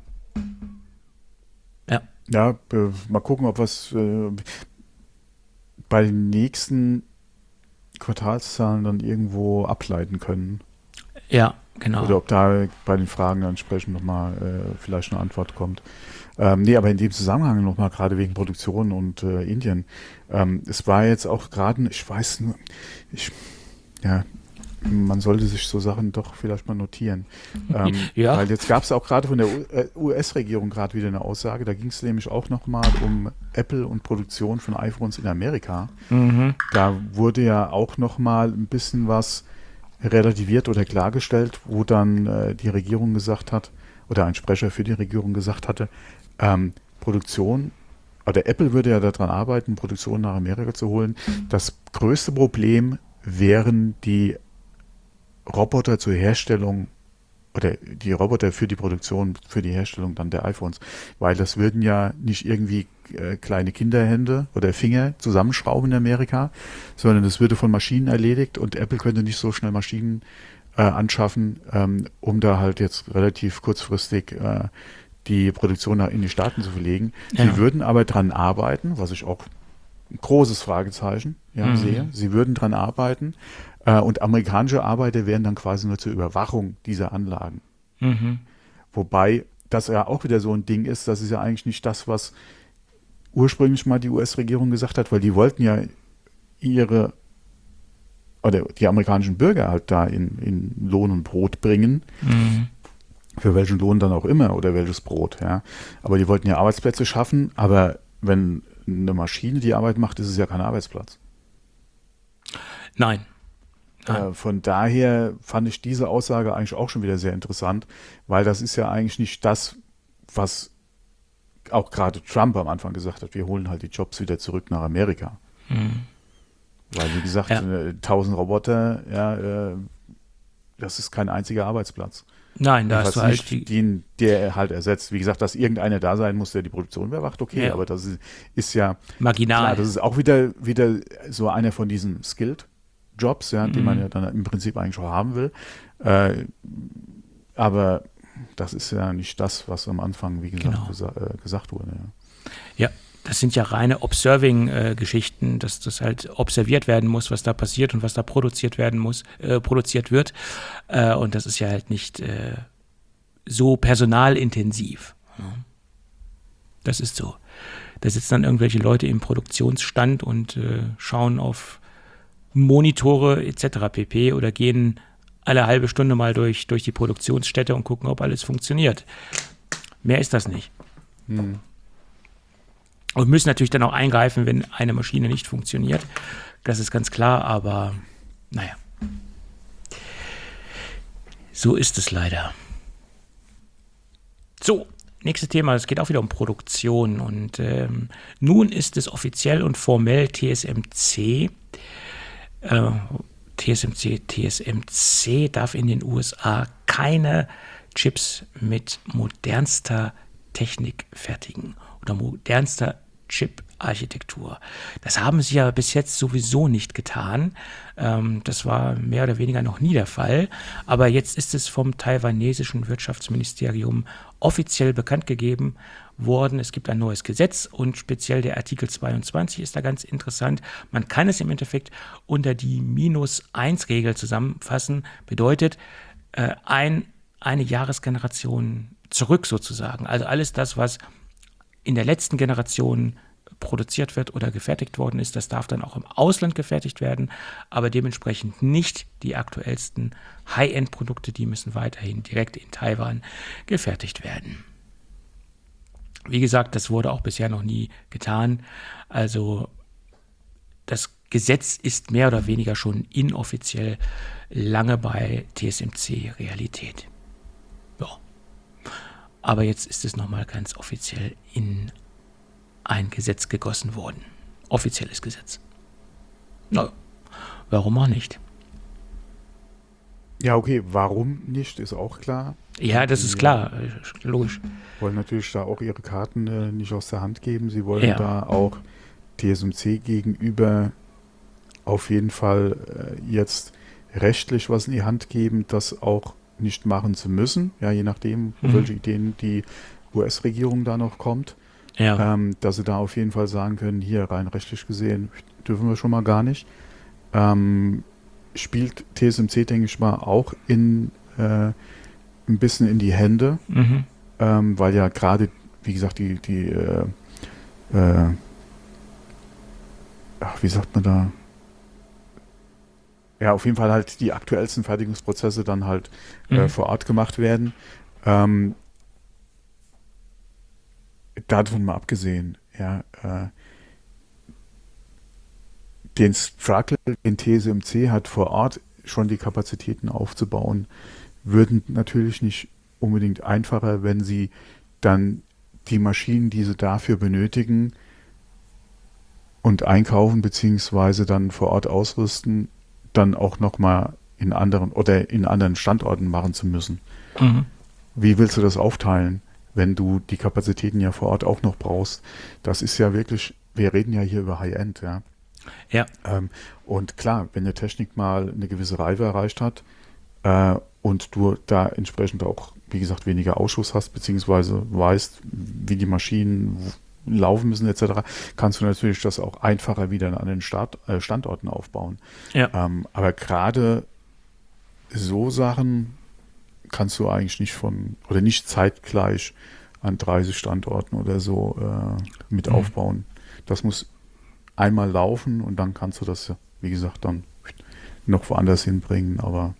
Ja. Ja, äh, mal gucken, ob was äh, bei den nächsten Quartalszahlen dann irgendwo ableiten können. Ja, genau. Oder ob da bei den Fragen entsprechend nochmal äh, vielleicht eine Antwort kommt. Ähm, nee, aber in dem Zusammenhang nochmal, gerade wegen Produktion und äh, Indien. Ähm, es war jetzt auch gerade, ich weiß nur, ich, ja, man sollte sich so Sachen doch vielleicht mal notieren. Ähm, ja. Weil jetzt gab es auch gerade von der U S-Regierung gerade wieder eine Aussage, da ging es nämlich auch nochmal um Apple und Produktion von iPhones in Amerika. Mhm. Da wurde ja auch nochmal ein bisschen was relativiert oder klargestellt, wo dann äh, die Regierung gesagt hat, oder ein Sprecher für die Regierung gesagt hatte, ähm, Produktion, oder Apple würde ja daran arbeiten, Produktion nach Amerika zu holen. Das größte Problem wären die Roboter zur Herstellung oder die Roboter für die Produktion, für die Herstellung dann der iPhones, weil das würden ja nicht irgendwie äh, kleine Kinderhände oder Finger zusammenschrauben in Amerika, sondern das würde von Maschinen erledigt und Apple könnte nicht so schnell Maschinen äh, anschaffen, ähm, um da halt jetzt relativ kurzfristig äh, die Produktion nach in die Staaten zu verlegen. Ja. Sie würden aber dran arbeiten, was ich auch ein großes Fragezeichen ja, mhm. sehe. Sie würden dran arbeiten äh, und amerikanische Arbeiter wären dann quasi nur zur Überwachung dieser Anlagen. Mhm. Wobei das ja auch wieder so ein Ding ist, das ist ja eigentlich nicht das, was ursprünglich mal die U S-Regierung gesagt hat, weil die wollten ja ihre oder die amerikanischen Bürger halt da in, in Lohn und Brot bringen. Mhm. Für welchen Lohn dann auch immer oder welches Brot, ja. Aber die wollten ja Arbeitsplätze schaffen, aber wenn eine Maschine die Arbeit macht, ist es ja kein Arbeitsplatz. Nein. Nein. Äh, von daher fand ich diese Aussage eigentlich auch schon wieder sehr interessant, weil das ist ja eigentlich nicht das, was auch gerade Trump am Anfang gesagt hat, wir holen halt die Jobs wieder zurück nach Amerika. Mhm. Weil, wie gesagt, ja. tausend Roboter, ja, äh, das ist kein einziger Arbeitsplatz. Nein, da hast du halt nicht die, den, der er halt ersetzt. Wie gesagt, dass irgendeiner da sein muss, der die Produktion überwacht, okay, Ja. aber das ist, ist ja marginal. klar, das ist auch wieder, wieder so einer von diesen Skilled-Jobs, ja, die Mhm. man ja dann im Prinzip eigentlich schon haben will. Äh, aber das ist ja nicht das, was am Anfang, wie gesagt, Genau. gesa äh, gesagt wurde. Ja. Ja, das sind ja reine Observing-Geschichten, dass das halt observiert werden muss, was da passiert und was da produziert werden muss, äh, produziert wird. Äh, und das ist ja halt nicht äh, so personalintensiv. Ja. Das ist so. Da sitzen dann irgendwelche Leute im Produktionsstand und äh, schauen auf Monitore et cetera pp. Oder gehen alle halbe Stunde mal durch, durch die Produktionsstätte und gucken, ob alles funktioniert. Mehr ist das nicht. Hm. Und müssen natürlich dann auch eingreifen, wenn eine Maschine nicht funktioniert. Das ist ganz klar, aber naja. So ist es leider. So, nächstes Thema, es geht auch wieder um Produktion. Und ähm, nun ist es offiziell und formell T S M C. Äh, T S M C, T S M C darf in den U S A keine Chips mit modernster Technik fertigen oder modernster Chip-Architektur. Das haben sie ja bis jetzt sowieso nicht getan. Ähm, das war mehr oder weniger noch nie der Fall. Aber jetzt ist es vom taiwanesischen Wirtschaftsministerium offiziell bekannt gegeben worden. Es gibt ein neues Gesetz und speziell der Artikel zweiundzwanzig ist da ganz interessant. Man kann es im Endeffekt unter die minus eins Regel zusammenfassen. Bedeutet, äh, ein, eine Jahresgeneration zurück sozusagen. Also alles das, was in der letzten Generation produziert wird oder gefertigt worden ist, das darf dann auch im Ausland gefertigt werden, aber dementsprechend nicht die aktuellsten High-End-Produkte, die müssen weiterhin direkt in Taiwan gefertigt werden. Wie gesagt, das wurde auch bisher noch nie getan. Also das Gesetz ist mehr oder weniger schon inoffiziell lange bei T S M C Realität. Ja. Aber jetzt ist es nochmal ganz offiziell in ein Gesetz gegossen worden. Offizielles Gesetz. Na, warum auch nicht? Ja, okay, warum nicht, ist auch klar. Ja, das ist klar, logisch. Wollen natürlich da auch ihre Karten äh, nicht aus der Hand geben. Sie wollen Ja. da auch T S M C gegenüber auf jeden Fall äh, jetzt rechtlich was in die Hand geben, das auch nicht machen zu müssen. Ja, je nachdem, Mhm. welche Ideen die U S-Regierung da noch kommt. Ja, Ähm, dass sie da auf jeden Fall sagen können, hier rein rechtlich gesehen dürfen wir schon mal gar nicht. Ähm, spielt T S M C, denke ich mal, auch in äh, ein bisschen in die Hände, mhm. ähm, weil ja gerade, wie gesagt, die, die äh, äh, ach, wie sagt man da? Ja, auf jeden Fall halt die aktuellsten Fertigungsprozesse dann halt äh, Mhm. vor Ort gemacht werden. Ähm, davon mal abgesehen, ja, äh, den Struggle, den T S M C hat vor Ort schon die Kapazitäten aufzubauen, würden natürlich nicht unbedingt einfacher, wenn sie dann die Maschinen, die sie dafür benötigen und einkaufen beziehungsweise dann vor Ort ausrüsten, dann auch nochmal in anderen oder in anderen Standorten machen zu müssen. Mhm. Wie willst du das aufteilen, wenn du die Kapazitäten ja vor Ort auch noch brauchst? Das ist ja wirklich, wir reden ja hier über High-End, ja. Ja, Ähm, und klar, wenn eine Technik mal eine gewisse Reife erreicht hat äh, und du da entsprechend auch, wie gesagt, weniger Ausschuss hast, beziehungsweise weißt, wie die Maschinen w- laufen müssen et cetera, kannst du natürlich das auch einfacher wieder an den Start, äh, Standorten aufbauen. ja. Ähm, aber gerade so Sachen kannst du eigentlich nicht von, oder nicht zeitgleich an dreißig Standorten oder so äh, mit Mhm. aufbauen. Das muss einmal laufen und dann kannst du das, wie gesagt, dann noch woanders hinbringen, aber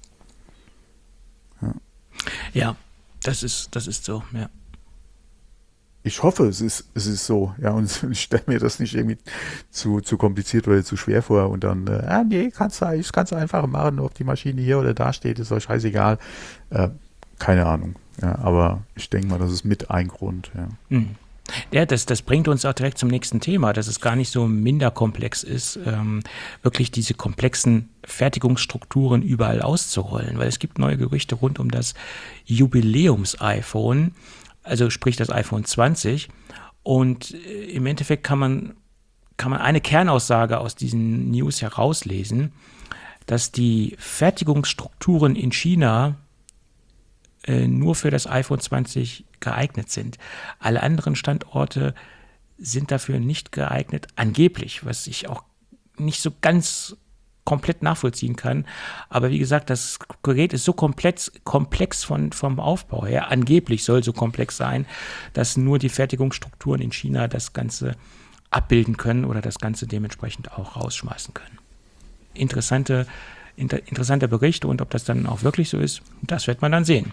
Ja, das ist, das ist so, ja. ich hoffe, es ist, es ist so, ja, und ich stelle mir das nicht irgendwie zu, zu kompliziert oder zu schwer vor und dann, äh, ah, nee, kannst du eigentlich, kannst du einfach machen, ob die Maschine hier oder da steht, ist euch scheißegal. Äh, keine Ahnung, ja, aber ich denke mal, das ist mit ein Grund, ja. Mhm. Ja, das, das bringt uns auch direkt zum nächsten Thema, dass es gar nicht so minder komplex ist, ähm, wirklich diese komplexen Fertigungsstrukturen überall auszurollen, weil es gibt neue Gerüchte rund um das Jubiläums-iPhone, also sprich das iPhone zwanzig, und äh, im Endeffekt kann man, kann man eine Kernaussage aus diesen News herauslesen, dass die Fertigungsstrukturen in China äh, nur für das iPhone zwanzig geeignet sind. Alle anderen Standorte sind dafür nicht geeignet, angeblich, was ich auch nicht so ganz komplett nachvollziehen kann. Aber wie gesagt, das Gerät ist so komplex, komplex von, vom Aufbau her, angeblich soll so komplex sein, dass nur die Fertigungsstrukturen in China das Ganze abbilden können oder das Ganze dementsprechend auch rausschmeißen können. Interessante, inter, interessanter Bericht, und ob das dann auch wirklich so ist, das wird man dann sehen.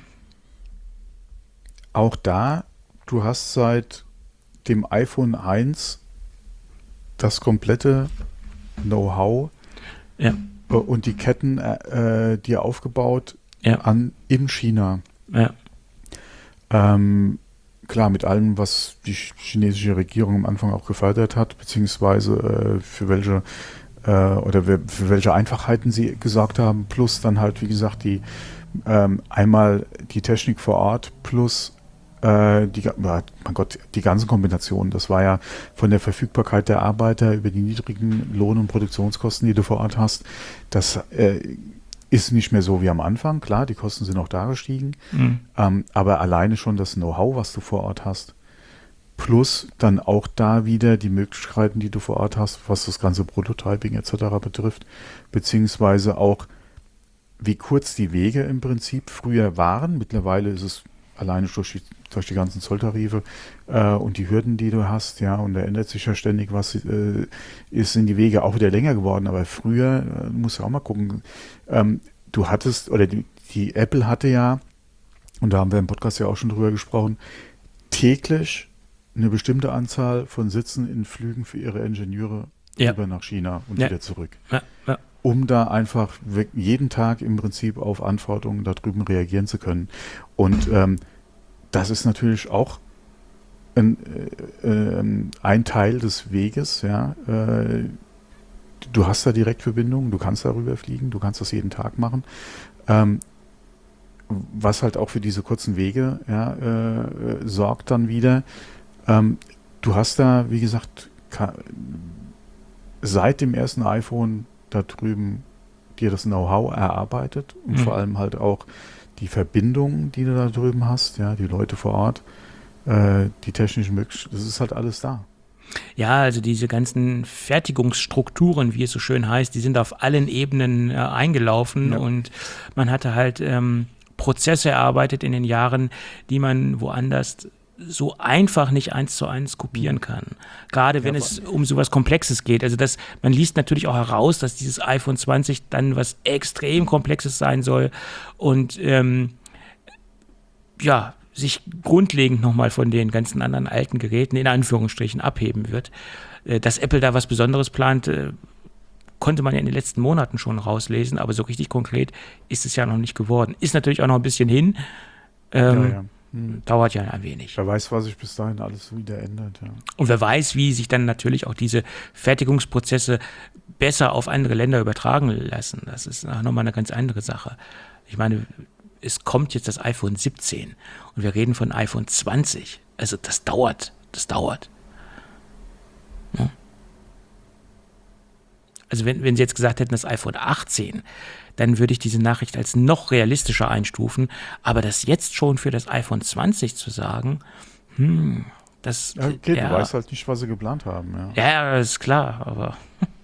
Auch da, du hast seit dem iPhone eins das komplette Know-how Ja. und die Ketten äh, dir aufgebaut Ja. an, in China. Ja. Ähm, klar, mit allem, was die chinesische Regierung am Anfang auch gefördert hat, beziehungsweise äh, für welche äh, oder für welche Einfachheiten sie gesorgt haben, plus dann halt, wie gesagt, die ähm, einmal die Technik vor Ort plus äh, die, mein Gott, die ganzen Kombinationen. Das war ja von der Verfügbarkeit der Arbeiter über die niedrigen Lohn- und Produktionskosten, die du vor Ort hast. Das äh, ist nicht mehr so wie am Anfang. Klar, die Kosten sind auch da gestiegen. Mhm. Ähm, aber alleine schon das Know-how, was du vor Ort hast, plus dann auch da wieder die Möglichkeiten, die du vor Ort hast, was das ganze Prototyping et cetera betrifft, beziehungsweise auch, wie kurz die Wege im Prinzip früher waren. Mittlerweile ist es alleine durch die, durch die ganzen Zolltarife äh, und die Hürden, die du hast, ja, und da ändert sich ja ständig was, äh, ist, sind die Wege auch wieder länger geworden, aber früher, äh, musst du auch mal gucken, ähm, du hattest, oder die, die Apple hatte ja, und da haben wir im Podcast ja auch schon drüber gesprochen, täglich eine bestimmte Anzahl von Sitzen in Flügen für ihre Ingenieure Ja. rüber nach China und Ja. wieder zurück. Ja. Ja. Um da einfach we- jeden Tag im Prinzip auf Anforderungen da drüben reagieren zu können. Und ähm, das ist natürlich auch ein, äh, äh, ein Teil des Weges. Ja. Äh, du hast da Direktverbindungen, du kannst darüber fliegen, du kannst das jeden Tag machen. Ähm, was halt auch für diese kurzen Wege ja, äh, sorgt dann wieder. Ähm, du hast da, wie gesagt, ka- seit dem ersten iPhone da drüben dir das Know-how erarbeitet und Mhm. vor allem halt auch die Verbindungen, die du da drüben hast, ja, die Leute vor Ort, äh, die technischen Möglichkeiten, das ist halt alles da. Ja, also diese ganzen Fertigungsstrukturen, wie es so schön heißt, die sind auf allen Ebenen äh, eingelaufen, Ja. und man hatte halt ähm, Prozesse erarbeitet in den Jahren, die man woanders so einfach nicht eins zu eins kopieren kann. Gerade wenn Ja, es um sowas Komplexes geht. Also das, man liest natürlich auch heraus, dass dieses iPhone zwanzig dann was extrem Komplexes sein soll und ähm, ja, sich grundlegend nochmal von den ganzen anderen alten Geräten in Anführungsstrichen abheben wird. Äh, dass Apple da was Besonderes plant, äh, konnte man ja in den letzten Monaten schon rauslesen, aber so richtig konkret ist es ja noch nicht geworden. Ist natürlich auch noch ein bisschen hin. Ähm, ja, ja. Hm. Dauert ja ein wenig. Wer weiß, was sich bis dahin alles wieder ändert. Ja. Und wer weiß, wie sich dann natürlich auch diese Fertigungsprozesse besser auf andere Länder übertragen lassen. Das ist nochmal eine ganz andere Sache. Ich meine, es kommt jetzt das iPhone siebzehn und wir reden von iPhone zwanzig. Also das dauert, das dauert. Ja. Also wenn, wenn Sie jetzt gesagt hätten, das iPhone achtzehn, dann würde ich diese Nachricht als noch realistischer einstufen. Aber das jetzt schon für das iPhone zwanzig zu sagen, hm, das... Ja, okay, ja, du weißt halt nicht, was sie geplant haben. Ja. ja, ja, ist klar, aber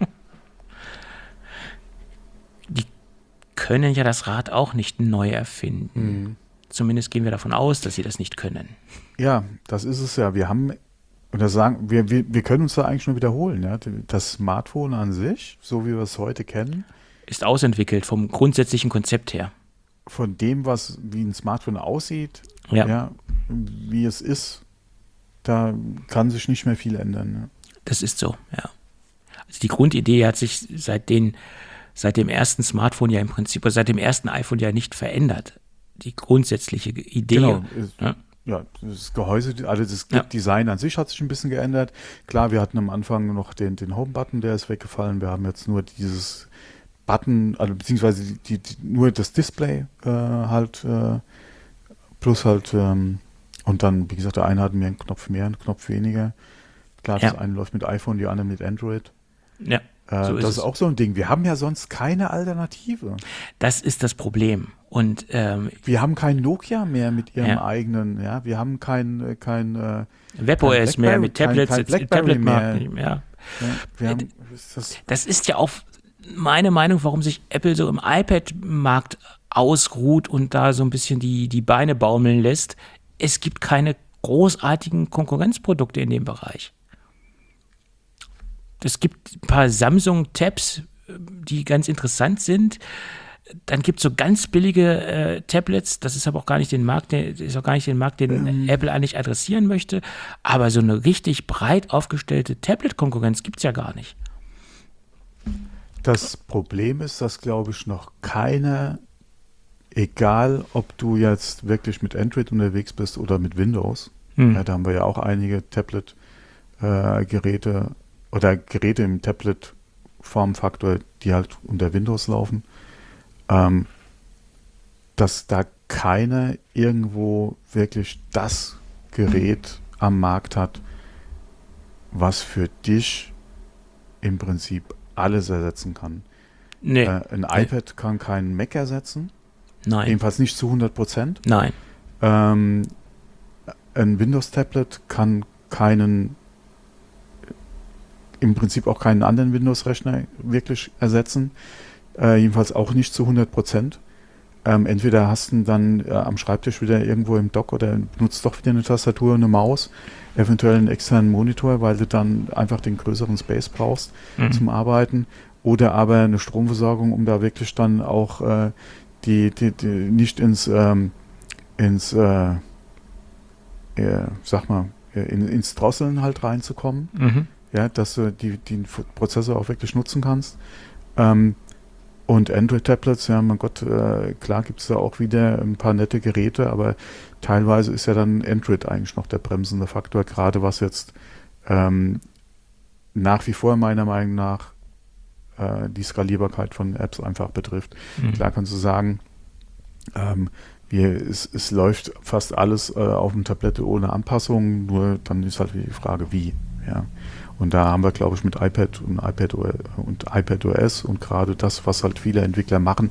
die können ja das Rad auch nicht neu erfinden. Mhm. Zumindest gehen wir davon aus, dass sie das nicht können. Ja, das ist es ja. Wir haben, oder sagen, wir, wir, wir können uns da eigentlich nur wiederholen. Ja? Das Smartphone an sich, so wie wir es heute kennen, Ist ausentwickelt vom grundsätzlichen Konzept her. von dem, was wie ein Smartphone aussieht, Ja. ja, wie es ist, da kann sich nicht mehr viel ändern. Ne? Das ist so, ja. Also die Grundidee hat sich seit, den, seit dem ersten Smartphone ja im Prinzip, oder seit dem ersten iPhone ja nicht verändert. Die grundsätzliche Idee. Genau. Ist, Ja. ja, das Gehäuse, also das Ja. Design an sich hat sich ein bisschen geändert. Klar, wir hatten am Anfang noch den, den Home-Button, der ist weggefallen. Wir haben jetzt nur dieses Button, also beziehungsweise die, die, nur das Display äh, halt äh, plus halt ähm, und dann, wie gesagt, der eine hat mehr einen Knopf mehr, einen Knopf weniger. Klar, das Ja. eine läuft mit iPhone, die andere mit Android. Ja, Äh, so ist das es. ist auch so ein Ding. Wir haben ja sonst keine Alternative. Das ist das Problem. Und ähm, Wir haben kein Nokia mehr mit ihrem Ja. eigenen, ja, wir haben kein, äh, kein äh, WebOS Kein mehr Blackberry- mit kein- Tablets, kein jetzt Blackberry Tablet-Markt mehr. nicht mehr. ja, wir haben, ist das, Das ist ja auch meine Meinung, warum sich Apple so im iPad-Markt ausruht und da so ein bisschen die, die Beine baumeln lässt. Es gibt keine großartigen Konkurrenzprodukte in dem Bereich. Es gibt ein paar Samsung-Tabs, die ganz interessant sind. Dann gibt es so ganz billige äh, Tablets, das ist aber auch gar nicht den Markt, der, das ist auch gar nicht den Markt, den Ähm. Apple eigentlich adressieren möchte. Aber so eine richtig breit aufgestellte Tablet-Konkurrenz gibt es ja gar nicht. das Problem ist, dass, glaube ich, noch keiner, egal ob du jetzt wirklich mit Android unterwegs bist oder mit Windows, Hm. ja, da haben wir ja auch einige Tablet-Geräte oder Geräte im Tablet-Formfaktor, die halt unter Windows laufen, ähm, dass da keiner irgendwo wirklich das Gerät am Markt hat, was für dich im Prinzip alles ersetzen kann. Nee, Äh, ein iPad kann keinen Mac ersetzen, nein, jedenfalls nicht zu hundert Prozent. nein. Ähm, ein Windows-Tablet kann keinen, im Prinzip auch keinen anderen Windows-Rechner wirklich ersetzen. Äh, jedenfalls auch nicht zu hundert Prozent. Ähm, entweder hast du dann äh, am Schreibtisch wieder irgendwo im Dock oder benutzt doch wieder eine Tastatur und eine Maus, eventuell einen externen Monitor, weil du dann einfach den größeren Space brauchst Mhm. zum Arbeiten. Oder aber eine Stromversorgung, um da wirklich dann auch äh, die, die, die nicht ins, ähm, ins äh, äh, sag mal, äh, in, ins Drosseln halt reinzukommen. Mhm. Ja, dass du die, den F- Prozessor auch wirklich nutzen kannst. Ähm, und Android-Tablets, ja, mein Gott, äh, klar gibt es da auch wieder ein paar nette Geräte, aber teilweise ist ja dann Android eigentlich noch der bremsende Faktor, gerade was jetzt ähm, nach wie vor meiner Meinung nach äh, die Skalierbarkeit von Apps einfach betrifft. Mhm. Klar kannst du sagen, ähm, wir, es, es läuft fast alles äh, auf dem Tablett ohne Anpassungen, nur dann ist halt wieder die Frage, wie. Ja. Und da haben wir, glaube ich, mit iPad und iPad und iPadOS und gerade das, was halt viele Entwickler machen,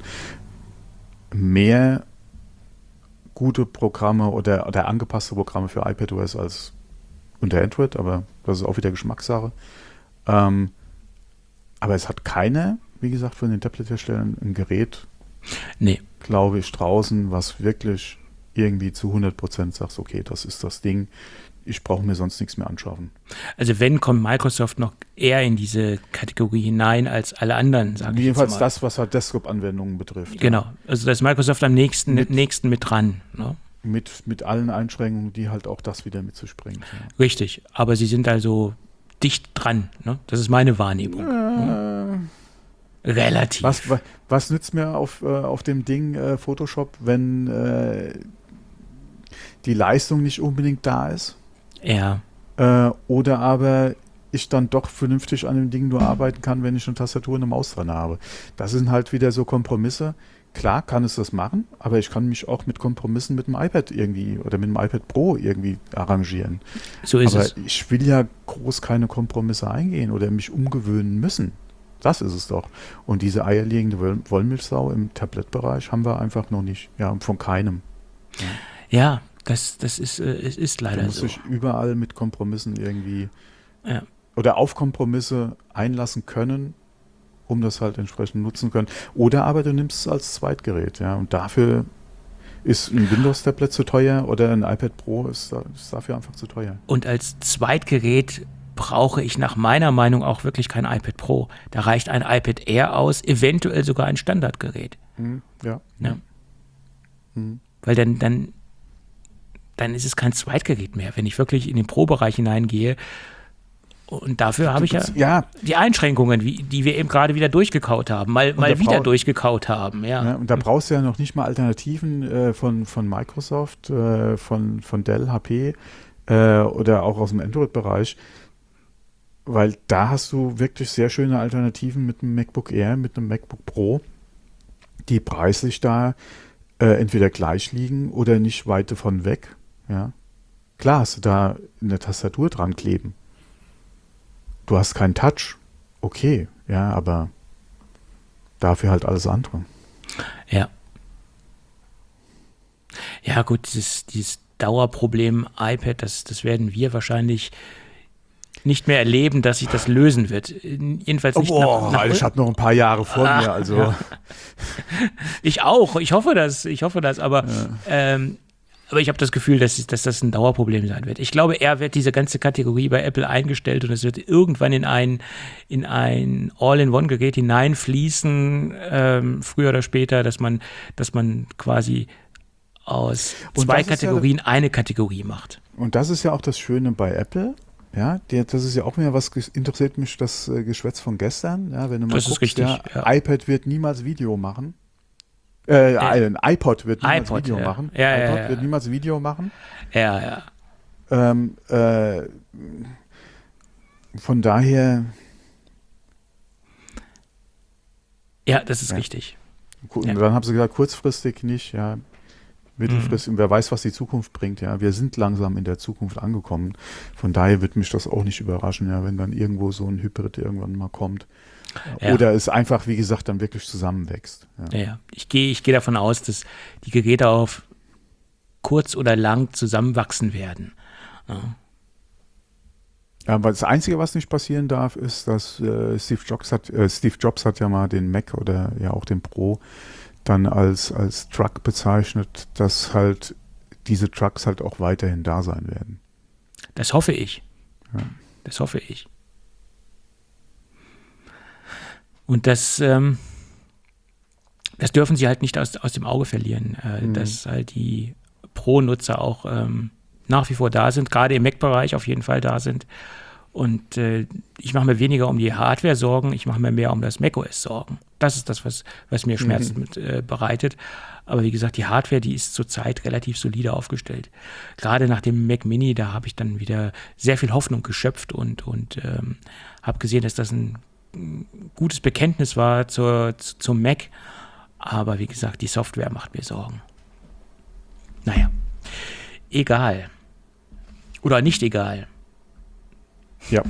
mehr gute Programme oder, oder angepasste Programme für iPadOS als unter Android, aber das ist auch wieder Geschmackssache. Ähm, aber es hat keiner, wie gesagt, von den Tablet-Herstellern ein Gerät, Nee, glaube ich, draußen, was wirklich irgendwie zu hundert Prozent sagst, okay, das ist das Ding, ich brauche mir sonst nichts mehr anschaffen. also wenn, kommt Microsoft noch eher in diese Kategorie hinein als alle anderen, sage ich Jedenfalls jetzt mal. das, was halt Desktop-Anwendungen betrifft. Genau, also da ist Microsoft am nächsten Mit- mit, nächsten mit dran. Ne? Mit, mit allen Einschränkungen, die halt auch das wieder mitzuspringen. Richtig, aber sie sind also dicht dran. Ne? Das ist meine Wahrnehmung. Ja. Äh, Relativ. was, wa- was nützt mir auf, äh, auf dem Ding äh, Photoshop, wenn äh, die Leistung nicht unbedingt da ist? Ja, Äh, oder aber ich dann doch vernünftig an dem Ding nur arbeiten kann, wenn ich eine Tastatur und eine Maus dran habe. Das sind halt wieder so Kompromisse. Klar kann es das machen, aber ich kann mich auch mit Kompromissen mit dem iPad irgendwie oder mit dem iPad Pro irgendwie arrangieren. so ist aber es. ich will ja groß keine Kompromisse eingehen oder mich umgewöhnen müssen. Das ist es doch. Und diese eierlegende Woll- Wollmilchsau im Tablet-Bereich haben wir einfach noch nicht. Ja, von keinem. Ja, das, das ist, äh, es ist Du leider musst so. dich überall mit Kompromissen irgendwie Ja. oder auf Kompromisse einlassen können, um das halt entsprechend nutzen können. Oder aber du nimmst es als Zweitgerät, ja. Und dafür ist ein Windows-Tablet zu teuer oder ein iPad Pro ist, da- ist dafür einfach zu teuer. Und als Zweitgerät brauche ich nach meiner Meinung auch wirklich kein iPad Pro. Da reicht ein iPad Air aus, eventuell sogar ein Standardgerät. Hm, ja. Ja. Hm. Weil dann, dann, dann ist es kein Zweitgerät mehr. Wenn ich wirklich in den Pro-Bereich hineingehe Und dafür habe ich ja, ja die Einschränkungen, wie, die wir eben gerade wieder durchgekaut haben, mal, mal wieder brauch, durchgekaut haben. Ja. ja. Und da brauchst du ja noch nicht mal Alternativen äh, von, von Microsoft, äh, von, von Dell, H P äh, oder auch aus dem Android-Bereich, weil da hast du wirklich sehr schöne Alternativen mit einem MacBook Air, mit einem MacBook Pro, die preislich da äh, entweder gleich liegen oder nicht weit davon weg. Ja. Klar hast du da eine Tastatur dran kleben. Du hast keinen Touch, okay, ja, aber dafür halt alles andere. Ja. Ja, gut, dieses, dieses Dauerproblem iPad, das, das werden wir wahrscheinlich nicht mehr erleben, dass sich das lösen wird. Jedenfalls nicht. Oh, nach, nach ich habe noch ein paar Jahre vor ah, mir, also. Ja. Ich auch, ich hoffe das, ich hoffe das, aber ja. ähm, Aber ich habe das Gefühl, dass, dass das ein Dauerproblem sein wird. Ich glaube, er wird diese ganze Kategorie bei Apple eingestellt und es wird irgendwann in ein, in ein All-in-One-Gerät hineinfließen, ähm, früher oder später, dass man, dass man quasi aus zwei Kategorien ja, eine Kategorie macht. Und das ist ja auch das Schöne bei Apple. Ja, die, das ist ja auch mehr was, interessiert mich das äh, Geschwätz von gestern. Ja, wenn du mal das guckst, ist richtig, ja, ja. iPad wird niemals Video machen. Äh, ein iPod wird niemals iPod, Video ja. machen. Ja, iPod ja, ja. wird niemals Video machen. Ja, ja. Ähm, äh, von daher. Ja, das ist ja. richtig. Und ja. dann haben sie gesagt, kurzfristig nicht, ja. Mittelfristig, mhm. wer weiß, was die Zukunft bringt, ja. Wir sind langsam in der Zukunft angekommen. Von daher wird mich das auch nicht überraschen, ja, wenn dann irgendwo so ein Hybrid irgendwann mal kommt. Ja. Oder es einfach, wie gesagt, dann wirklich zusammenwächst. Ja, ja. Ich gehe ich gehe davon aus, dass die Geräte auf kurz oder lang zusammenwachsen werden. Ja. Ja, aber das Einzige, was nicht passieren darf, ist, dass äh, Steve Jobs hat, äh, Steve Jobs hat ja mal den Mac oder ja auch den Pro dann als, als Truck bezeichnet, dass halt diese Trucks halt auch weiterhin da sein werden. Das hoffe ich. Ja. Das hoffe ich. Und das, ähm, das dürfen sie halt nicht aus, aus dem Auge verlieren, äh, mhm. dass halt die Pro-Nutzer auch ähm, nach wie vor da sind, gerade im Mac-Bereich auf jeden Fall da sind. Und äh, ich mache mir weniger um die Hardware Sorgen, ich mache mir mehr um das macOS Sorgen. Das ist das, was, was mir Schmerzen mhm. mit, äh, bereitet. Aber wie gesagt, die Hardware, die ist zurzeit relativ solide aufgestellt. Gerade nach dem Mac Mini, da habe ich dann wieder sehr viel Hoffnung geschöpft und, und ähm, habe gesehen, dass das ein gutes Bekenntnis war zur, zu, zum Mac. Aber wie gesagt, die Software macht mir Sorgen. Naja, egal. Oder nicht egal. Ja.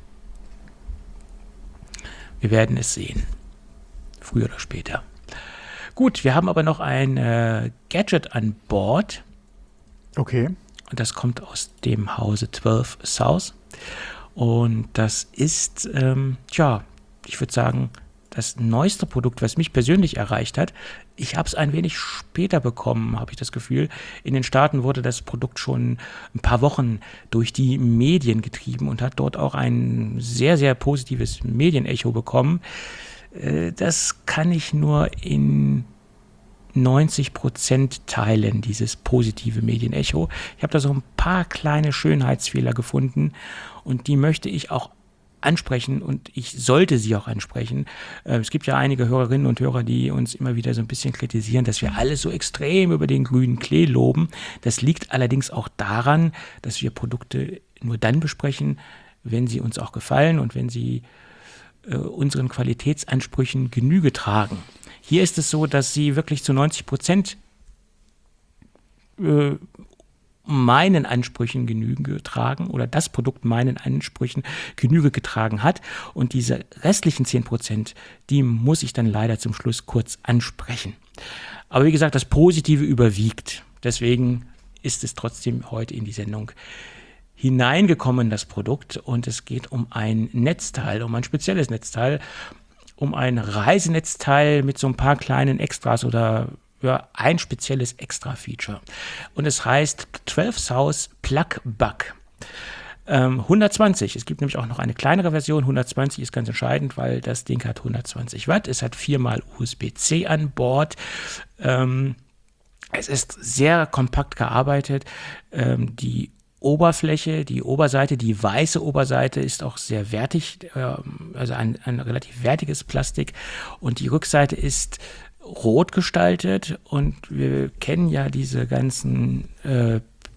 Wir werden es sehen. Früher oder später. Gut, wir haben aber noch ein äh, Gadget an Bord. Okay. Und das kommt aus dem Hause zwölf South. Und das ist, ähm, tja, ich würde sagen, das neueste Produkt, was mich persönlich erreicht hat. Ich habe es ein wenig später bekommen, habe ich das Gefühl. In den Staaten wurde das Produkt schon ein paar Wochen durch die Medien getrieben und hat dort auch ein sehr, sehr positives Medienecho bekommen. Das kann ich nur in neunzig Prozent teilen, dieses positive Medienecho. Ich habe da so ein paar kleine Schönheitsfehler gefunden und die möchte ich auch ansprechen und ich sollte sie auch ansprechen. Es gibt ja einige Hörerinnen und Hörer, die uns immer wieder so ein bisschen kritisieren, dass wir alles so extrem über den grünen Klee loben. Das liegt allerdings auch daran, dass wir Produkte nur dann besprechen, wenn sie uns auch gefallen und wenn sie äh, unseren Qualitätsansprüchen Genüge tragen. Hier ist es so, dass sie wirklich zu neunzig Prozent äh, meinen Ansprüchen Genüge getragen oder das Produkt meinen Ansprüchen Genüge getragen hat. Und diese restlichen zehn Prozent, die muss ich dann leider zum Schluss kurz ansprechen. Aber wie gesagt, das Positive überwiegt. Deswegen ist es trotzdem heute in die Sendung hineingekommen, das Produkt. Und es geht um ein Netzteil, um ein spezielles Netzteil, um ein Reisenetzteil mit so ein paar kleinen Extras oder ja, ein spezielles Extra-Feature. Und es heißt zwölf South Plug Bug. Ähm, hundertzwanzig. Es gibt nämlich auch noch eine kleinere Version. hundertzwanzig ist ganz entscheidend, weil das Ding hat hundertzwanzig Watt. Es hat viermal U S B C an Bord. Ähm, es ist sehr kompakt gearbeitet. Ähm, die Oberfläche, die Oberseite, die weiße Oberseite ist auch sehr wertig, äh, also ein, ein relativ wertiges Plastik und die Rückseite ist rot gestaltet und wir kennen ja diese ganzen äh,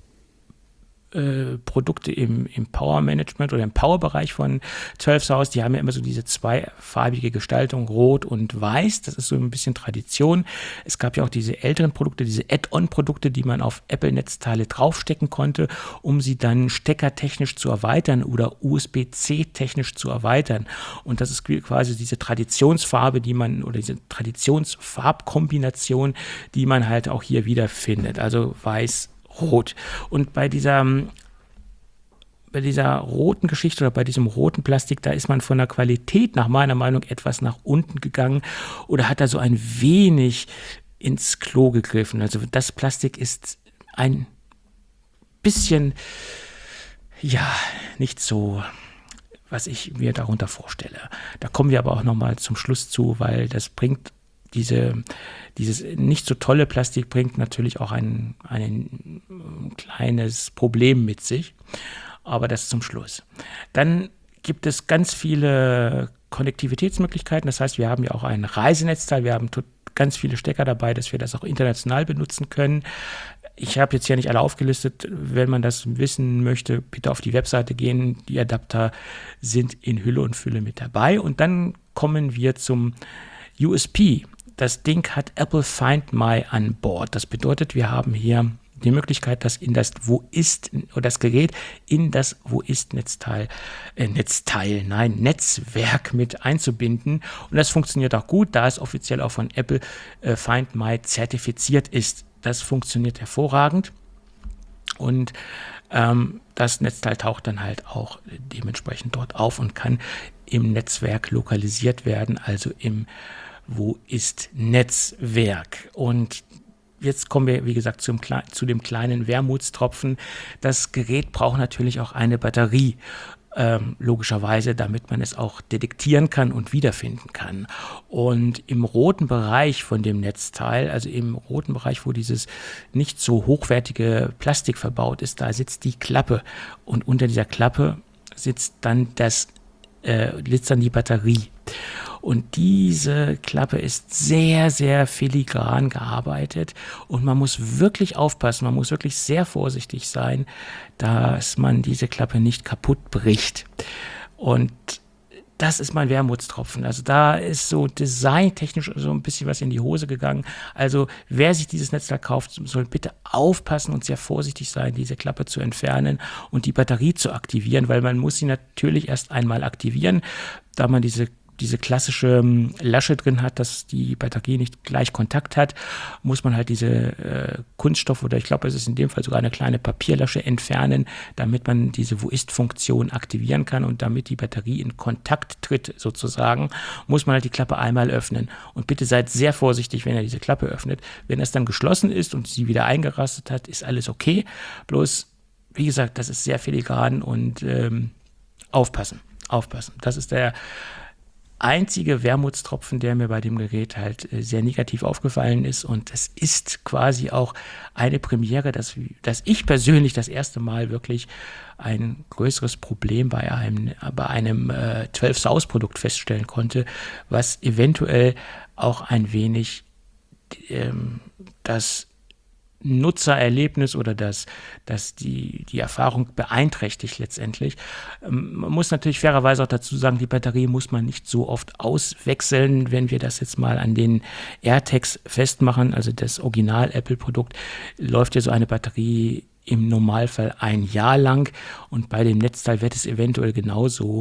äh, Produkte im, im Power Management oder im Power-Bereich von zwölf South, die haben ja immer so diese zweifarbige Gestaltung, rot und weiß, das ist so ein bisschen Tradition. Es gab ja auch diese älteren Produkte, diese Add-on-Produkte, die man auf Apple-Netzteile draufstecken konnte, um sie dann steckertechnisch zu erweitern oder U S B C-technisch zu erweitern. Und das ist quasi diese Traditionsfarbe, die man, oder diese Traditionsfarbkombination, die man halt auch hier wiederfindet. Also weiß, rot. Und bei dieser, bei dieser roten Geschichte oder bei diesem roten Plastik, da ist man von der Qualität nach meiner Meinung etwas nach unten gegangen oder hat da so ein wenig ins Klo gegriffen. Also das Plastik ist ein bisschen, ja, nicht so, was ich mir darunter vorstelle. Da kommen wir aber auch nochmal zum Schluss zu, weil das bringt Diese, dieses nicht so tolle Plastik bringt natürlich auch ein, ein kleines Problem mit sich, aber das zum Schluss. Dann gibt es ganz viele Konnektivitätsmöglichkeiten, das heißt, wir haben ja auch ein Reisenetzteil, wir haben ganz viele Stecker dabei, dass wir das auch international benutzen können. Ich habe jetzt hier nicht alle aufgelistet, wenn man das wissen möchte, bitte auf die Webseite gehen, die Adapter sind in Hülle und Fülle mit dabei und dann kommen wir zum U S P. Das Ding hat Apple Find My an Bord. Das bedeutet, wir haben hier die Möglichkeit, das in das Wo ist oder das Gerät in das Wo ist Netzteil, äh, Netzteil, nein, Netzwerk mit einzubinden. Und das funktioniert auch gut, da es offiziell auch von Apple äh, Find My zertifiziert ist. Das funktioniert hervorragend. Und ähm, das Netzteil taucht dann halt auch dementsprechend dort auf und kann im Netzwerk lokalisiert werden, also im Wo ist Netzwerk. Und jetzt kommen wir, wie gesagt, zum, zu dem kleinen Wermutstropfen. Das Gerät braucht natürlich auch eine Batterie, ähm, logischerweise, damit man es auch detektieren kann und wiederfinden kann. Und im roten Bereich von dem Netzteil, also im roten Bereich, wo dieses nicht so hochwertige Plastik verbaut ist, da sitzt die Klappe. Und unter dieser Klappe sitzt dann, das, äh, sitzt dann die Batterie. Und diese Klappe ist sehr, sehr filigran gearbeitet und man muss wirklich aufpassen, man muss wirklich sehr vorsichtig sein, dass man diese Klappe nicht kaputt bricht. Und das ist mein Wermutstropfen. Also da ist so designtechnisch so ein bisschen was in die Hose gegangen. Also wer sich dieses Netzteil kauft, soll bitte aufpassen und sehr vorsichtig sein, diese Klappe zu entfernen und die Batterie zu aktivieren, weil man muss sie natürlich erst einmal aktivieren, da man diese diese klassische Lasche drin hat, dass die Batterie nicht gleich Kontakt hat, muss man halt diese äh, Kunststoff oder ich glaube, es ist in dem Fall sogar eine kleine Papierlasche entfernen, damit man diese Wo-ist-Funktion aktivieren kann und damit die Batterie in Kontakt tritt sozusagen, muss man halt die Klappe einmal öffnen. Und bitte seid sehr vorsichtig, wenn ihr diese Klappe öffnet. Wenn es dann geschlossen ist und sie wieder eingerastet hat, ist alles okay. Bloß, wie gesagt, das ist sehr filigran und ähm, aufpassen, aufpassen. Das ist der einzige Wermutstropfen, der mir bei dem Gerät halt sehr negativ aufgefallen ist und es ist quasi auch eine Premiere, dass, dass ich persönlich das erste Mal wirklich ein größeres Problem bei einem, bei einem äh, zwölf South Produkt feststellen konnte, was eventuell auch ein wenig ähm, das Nutzererlebnis oder das, das die, die Erfahrung beeinträchtigt letztendlich. Man muss natürlich fairerweise auch dazu sagen, die Batterie muss man nicht so oft auswechseln, wenn wir das jetzt mal an den AirTags festmachen, also das Original-Apple-Produkt, läuft ja so eine Batterie im Normalfall ein Jahr lang und bei dem Netzteil wird es eventuell genauso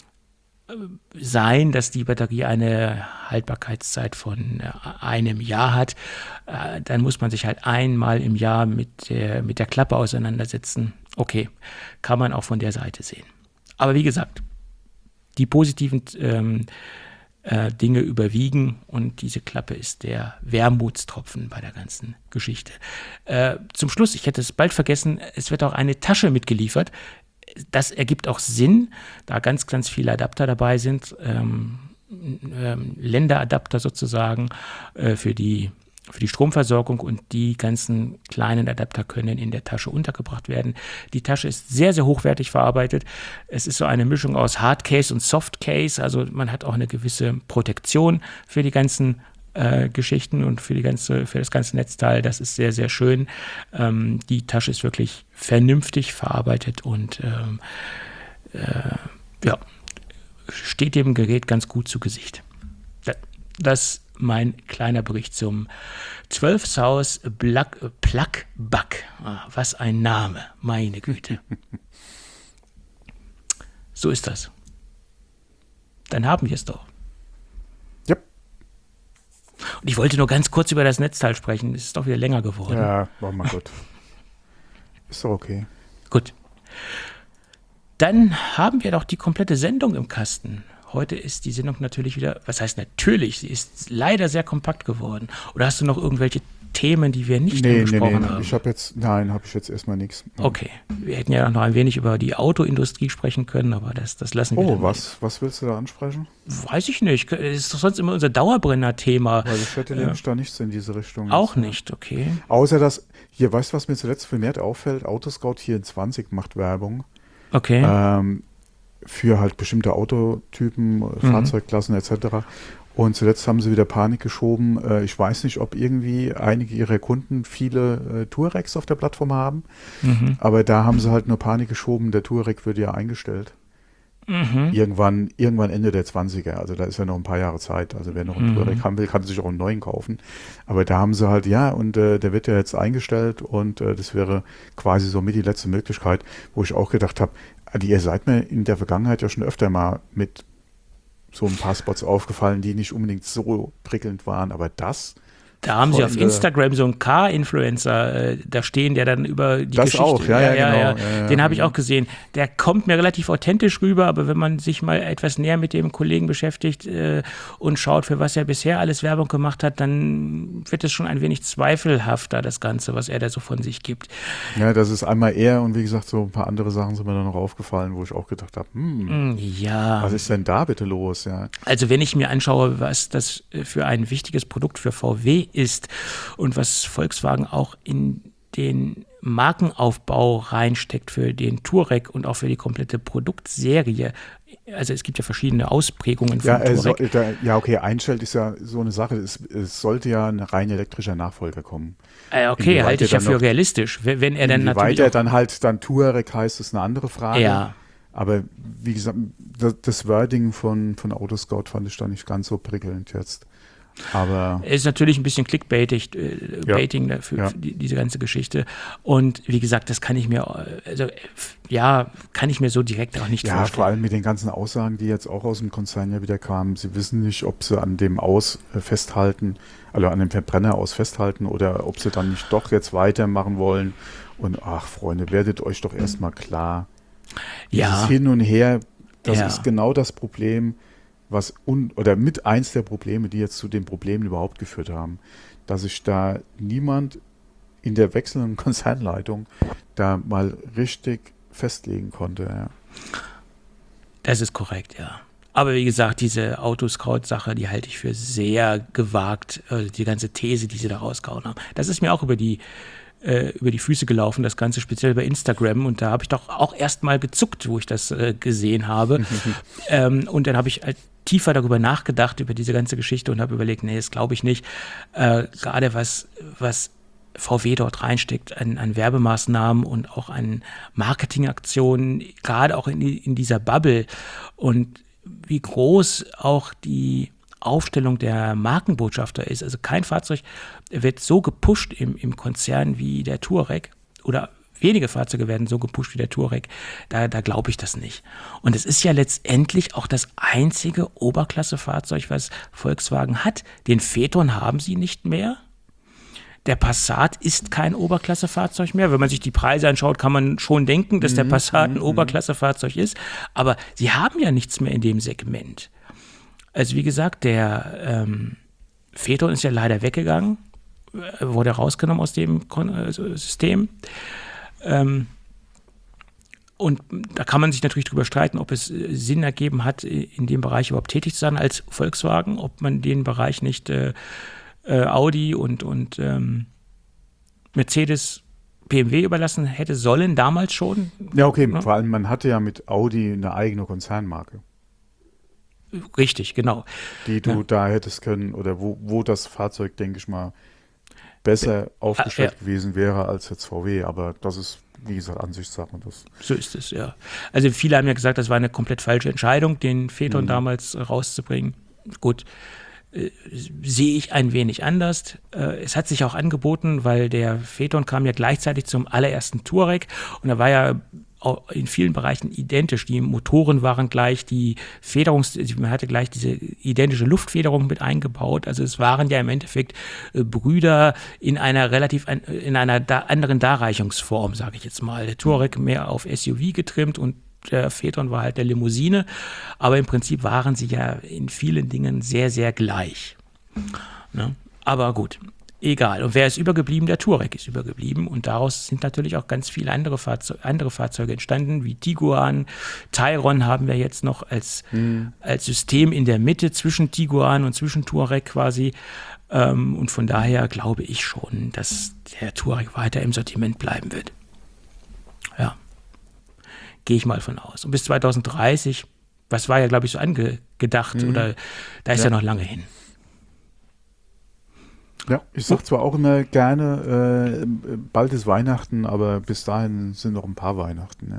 sein, dass die Batterie eine Haltbarkeitszeit von einem Jahr hat. Dann muss man sich halt einmal im Jahr mit der, mit der Klappe auseinandersetzen. Okay, kann man auch von der Seite sehen. Aber wie gesagt, die positiven ähm, äh, Dinge überwiegen und diese Klappe ist der Wermutstropfen bei der ganzen Geschichte. Äh, zum Schluss, ich hätte es bald vergessen, es wird auch eine Tasche mitgeliefert. Das ergibt auch Sinn, da ganz, ganz viele Adapter dabei sind, ähm, ähm, Länderadapter sozusagen äh, für die für die Stromversorgung und die ganzen kleinen Adapter können in der Tasche untergebracht werden. Die Tasche ist sehr, sehr hochwertig verarbeitet. Es ist so eine Mischung aus Hardcase und Softcase, also man hat auch eine gewisse Protektion für die ganzen äh, Geschichten und für, die ganze, für das ganze Netzteil. Das ist sehr, sehr schön. Ähm, die Tasche ist wirklich vernünftig verarbeitet und ähm, äh, ja, steht dem Gerät ganz gut zu Gesicht. Das mein kleiner Bericht zum zwölf South Plug Buck. Ah, was ein Name, meine Güte. So ist das. Dann haben wir es doch. Ja. Und ich wollte nur ganz kurz über das Netzteil sprechen. Es ist doch wieder länger geworden. Ja, war mal gut. Ist doch okay. Gut. Dann haben wir doch die komplette Sendung im Kasten. Heute ist die Sendung natürlich wieder, was heißt natürlich, sie ist leider sehr kompakt geworden. Oder hast du noch irgendwelche Themen, die wir nicht nee, besprochen nee, nee. haben? Ich habe jetzt, nein, habe ich jetzt erstmal nichts. Okay, wir hätten ja noch ein wenig über die Autoindustrie sprechen können, aber das, das lassen wir. Oh, was, was willst du da ansprechen? Weiß ich nicht. Das ist doch sonst immer unser Dauerbrenner-Thema. Weil ich hätte Ja. nämlich da nichts in diese Richtung. Auch jetzt, nicht, okay. Außer dass, hier, weißt du, was mir zuletzt vermehrt auffällt? Autoscout vierundzwanzig macht Werbung. Okay. Ähm, für halt bestimmte Autotypen, mhm. Fahrzeugklassen et cetera. Und zuletzt haben sie wieder Panik geschoben. Äh, ich weiß nicht, ob irgendwie einige ihrer Kunden viele äh, Touaregs auf der Plattform haben, Mhm. aber da haben sie halt nur Panik geschoben. Der Touareg wird ja eingestellt. Mhm. Irgendwann, irgendwann Ende der zwanziger, also da ist ja noch ein paar Jahre Zeit. Also wer noch einen Mhm. Touareg haben will, kann sich auch einen neuen kaufen. Aber da haben sie halt, ja, und äh, der wird ja jetzt eingestellt und äh, das wäre quasi so mit die letzte Möglichkeit, wo ich auch gedacht habe, also ihr seid mir in der Vergangenheit ja schon öfter mal mit so ein paar Spots aufgefallen, die nicht unbedingt so prickelnd waren, aber das... Da haben sie auf Freunde. Instagram so einen Car-Influencer äh, da stehen, der dann über die Das Geschichte... auch, ja, ja, genau. Ja, ja, Den habe ich ja. auch gesehen. Der kommt mir relativ authentisch rüber, aber wenn man sich mal etwas näher mit dem Kollegen beschäftigt äh, und schaut, für was er bisher alles Werbung gemacht hat, dann wird es schon ein wenig zweifelhafter, das Ganze, was er da so von sich gibt. Ja, das ist einmal er und wie gesagt, so ein paar andere Sachen sind mir dann noch aufgefallen, wo ich auch gedacht habe, hm, Ja, was ist denn da bitte los? Ja. also wenn ich mir anschaue, was das für ein wichtiges Produkt für V W ist und was Volkswagen auch in den Markenaufbau reinsteckt für den Touareg und auch für die komplette Produktserie. Also es gibt ja verschiedene Ausprägungen von Ja, äh, so, Touareg. da, ja, okay, einstellt ist ja so eine Sache. Es, es sollte ja ein rein elektrischer Nachfolger kommen. Äh, okay, Inwieweit halte ich er ja dann für noch- realistisch. Wenn wenn er dann Inwieweit natürlich er auch, dann halt dann Touareg heißt, ist eine andere Frage. Ja. Aber wie gesagt, das, das Wording von, von Autoscout fand ich da nicht ganz so prickelnd jetzt. Aber ist natürlich ein bisschen Clickbaiting äh, Ja. Baiting dafür, Ja. für die, diese ganze Geschichte. Und wie gesagt, das kann ich mir, äh, also, äh, ja, kann ich mir so direkt auch nicht ja, vorstellen. vor allem mit den ganzen Aussagen, die jetzt auch aus dem Konzern ja wieder kamen. Sie wissen nicht, ob sie an dem Aus äh, festhalten, also an dem Verbrenner aus festhalten oder ob sie dann nicht doch jetzt weitermachen wollen. Und ach, Freunde, werdet euch doch erstmal klar. Ja. Dieses Hin und Her, das Ja. ist genau das Problem, was un oder mit eins der Probleme, die jetzt zu den Problemen überhaupt geführt haben, dass sich da niemand in der wechselnden Konzernleitung da mal richtig festlegen konnte. Ja. Das ist korrekt, ja. Aber wie gesagt, diese Autoscout-Sache, die halte ich für sehr gewagt. Also die ganze These, die sie da rausgehauen haben. Das ist mir auch über die, äh, über die Füße gelaufen, das Ganze speziell bei Instagram. Und da habe ich doch auch erst mal gezuckt, wo ich das äh, gesehen habe. ähm, und dann habe ich halt tiefer darüber nachgedacht, über diese ganze Geschichte und habe überlegt, nee, das glaube ich nicht. Äh, gerade was, was V W dort reinsteckt an, an Werbemaßnahmen und auch an Marketingaktionen, gerade auch in, die, in dieser Bubble und wie groß auch die Aufstellung der Markenbotschafter ist. Also kein Fahrzeug wird so gepusht im, im Konzern wie der Touareg oder wenige Fahrzeuge werden so gepusht wie der Touareg, da, da glaube ich das nicht. Und es ist ja letztendlich auch das einzige Oberklassefahrzeug, was Volkswagen hat. Den Phaeton haben sie nicht mehr. Der Passat ist kein Oberklassefahrzeug mehr. Wenn man sich die Preise anschaut, kann man schon denken, dass der Passat ein Oberklassefahrzeug ist. Aber sie haben ja nichts mehr in dem Segment. Also wie gesagt, der ähm, Phaeton ist ja leider weggegangen, äh, wurde rausgenommen aus dem Kon- äh, System. Ähm, und da kann man sich natürlich drüber streiten, ob es äh, Sinn ergeben hat, in dem Bereich überhaupt tätig zu sein als Volkswagen, ob man den Bereich nicht äh, äh, Audi und, und ähm, Mercedes B M W überlassen hätte sollen, damals schon. Ja, okay, Ne? vor allem man hatte ja mit Audi eine eigene Konzernmarke, Richtig, genau. die du Ja. da hättest können oder wo, wo das Fahrzeug, denke ich mal, besser aufgestellt ja. gewesen wäre als jetzt V W, aber das ist, wie gesagt, Ansichtssache. Das, So ist es, ja. Also viele haben ja gesagt, das war eine komplett falsche Entscheidung, den Phaeton Mhm. damals äh, rauszubringen. Gut, äh, sehe ich ein wenig anders. Äh, es hat sich auch angeboten, weil der Phaeton kam ja gleichzeitig zum allerersten Touareg und er war ja auch in vielen Bereichen identisch. Die Motoren waren gleich, die Federungs, man hatte gleich diese identische Luftfederung mit eingebaut. Also es waren ja im Endeffekt äh, Brüder in einer relativ ein, in einer da, anderen Darreichungsform, sage ich jetzt mal. Der Touareg mehr auf S U V getrimmt und der Phaeton war halt der Limousine. Aber im Prinzip waren sie ja in vielen Dingen sehr, sehr gleich. Ne? Aber gut. Egal. Und wer ist übergeblieben? Der Touareg ist übergeblieben. Und daraus sind natürlich auch ganz viele andere, Fahrzeug, andere Fahrzeuge entstanden, wie Tiguan. Tayron haben wir jetzt noch als, mhm. als System in der Mitte zwischen Tiguan und zwischen Touareg quasi. Ähm, und von daher glaube ich schon, dass der Touareg weiter im Sortiment bleiben wird. Ja. Gehe ich mal von aus. Und bis zwanzig dreißig, was war ja, glaube ich, so angedacht, mhm. oder da ist ja. ja noch lange hin. Ja, ich sage zwar auch immer gerne, äh, bald ist Weihnachten, aber bis dahin sind noch ein paar Weihnachten.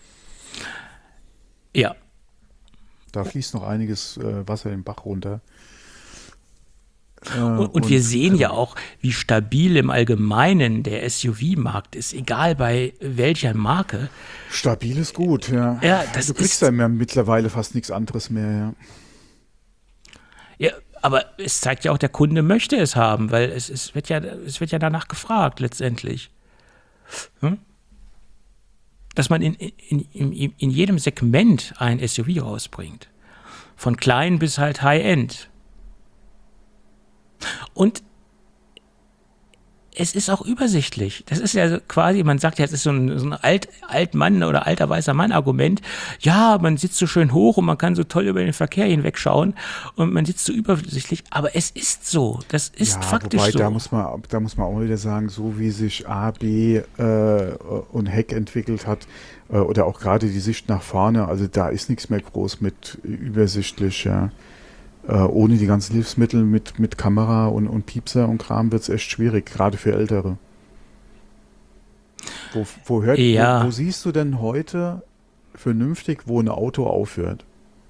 Ja. ja. Da fließt noch einiges äh, Wasser den Bach runter. Äh, und, und, und wir sehen ja auch, wie stabil im Allgemeinen der S U V-Markt ist, egal bei welcher Marke. Stabil ist gut, ja. ja das du kriegst ist, ja mehr, mittlerweile fast nichts anderes mehr, ja. Ja, aber es zeigt ja auch, der Kunde möchte es haben, weil es, es, wird, ja, es wird ja danach gefragt letztendlich. Hm? Dass man in, in, in, in jedem Segment ein S U V rausbringt. Von klein bis halt High-End. Und es ist auch übersichtlich. Das ist ja quasi, man sagt ja, es ist so ein, so ein Alt, Altmann oder alter weißer Mann-Argument. Ja, man sitzt so schön hoch und man kann so toll über den Verkehr hinwegschauen und man sitzt so übersichtlich. Aber es ist so. Das ist ja, faktisch wobei, so. Da muss man, da muss man auch wieder sagen, so wie sich A, B äh, und Heck entwickelt hat, äh, oder auch gerade die Sicht nach vorne, also da ist nichts mehr groß mit übersichtlich, ja. Äh, ohne die ganzen Hilfsmittel mit, mit Kamera und, und Piepser und Kram wird es echt schwierig, gerade für Ältere. Wo, wo, hört, ja. wo, wo siehst du denn heute vernünftig, wo ein Auto aufhört?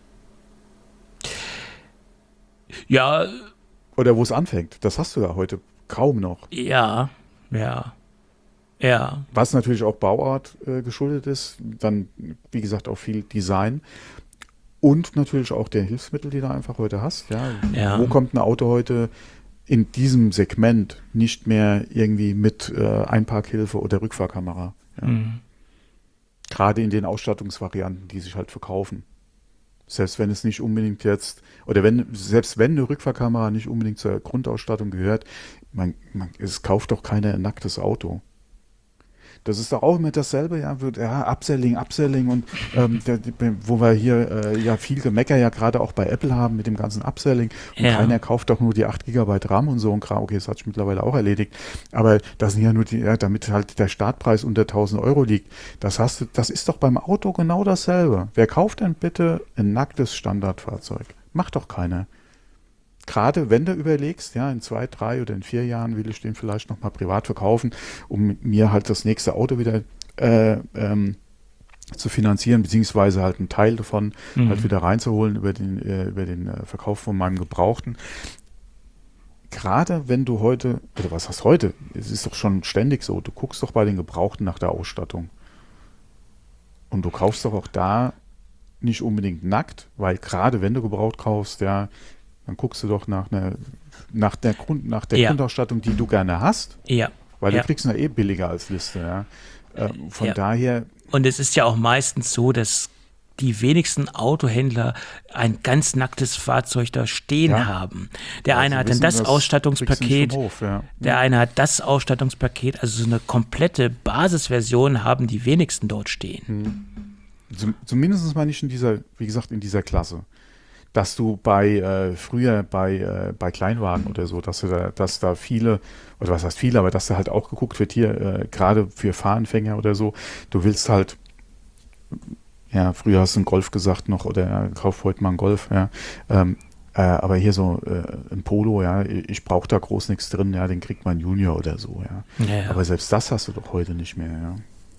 Ja. Oder wo es anfängt? Das hast du ja heute kaum noch. Ja, ja, ja. Was natürlich auch Bauart äh, geschuldet ist, dann, wie gesagt, auch viel Design. Und natürlich auch der Hilfsmittel, die du einfach heute hast. Ja. Ja. Wo kommt ein Auto heute in diesem Segment nicht mehr irgendwie mit äh, Einparkhilfe oder Rückfahrkamera? Ja. Mhm. Gerade in den Ausstattungsvarianten, die sich halt verkaufen. Selbst wenn es nicht unbedingt jetzt, oder wenn, selbst wenn eine Rückfahrkamera nicht unbedingt zur Grundausstattung gehört, man, man, es kauft doch keiner ein nacktes Auto. Das ist doch auch immer dasselbe, ja, wird, ja, Upselling, Upselling und ähm, der, wo wir hier äh, ja viel Gemecker ja gerade auch bei Apple haben mit dem ganzen Upselling und ja. keiner kauft doch nur die acht Gigabyte RAM und so ein Kram, okay, das hat sich mittlerweile auch erledigt, aber das sind ja nur die, ja, damit halt der Startpreis unter tausend Euro liegt, das hast du, das ist doch beim Auto genau dasselbe. Wer kauft denn bitte ein nacktes Standardfahrzeug? Macht doch keiner. Gerade wenn du überlegst, ja, in zwei, drei oder in vier Jahren will ich den vielleicht nochmal privat verkaufen, um mir halt das nächste Auto wieder äh, ähm, zu finanzieren, beziehungsweise halt einen Teil davon mhm. halt wieder reinzuholen über den, äh, über den äh, Verkauf von meinem Gebrauchten. Gerade wenn du heute, oder was heißt heute, es ist doch schon ständig so, du guckst doch bei den Gebrauchten nach der Ausstattung. Und du kaufst doch auch da nicht unbedingt nackt, weil gerade wenn du gebraucht kaufst, ja, dann guckst du doch nach einer nach der Grund, nach der ja. Grundausstattung, die du gerne hast. Ja. Weil ja. du kriegst ja eh billiger als Liste, ja. Äh, von ja. daher. Und es ist ja auch meistens so, dass die wenigsten Autohändler ein ganz nacktes Fahrzeug da stehen ja. haben. Der also eine hat wissen, dann das, das Ausstattungspaket, Hof, ja. der eine hat das Ausstattungspaket, also so eine komplette Basisversion haben die wenigsten dort stehen. Hm. Zum, zumindest mal nicht in dieser, wie gesagt, in dieser Klasse. dass du bei äh, früher bei, äh, bei Kleinwagen oder so, dass du da, dass da viele, oder was heißt viele, aber dass da halt auch geguckt wird, hier, äh, gerade für Fahranfänger oder so, du willst halt, ja, früher hast du einen Golf gesagt noch, oder ja, kauf heute mal einen Golf, ja, ähm, äh, aber hier so äh, ein Polo, ja, ich brauche da groß nichts drin, ja, den kriegt man Junior oder so, ja. Ja, ja. Aber selbst das hast du doch heute nicht mehr, ja.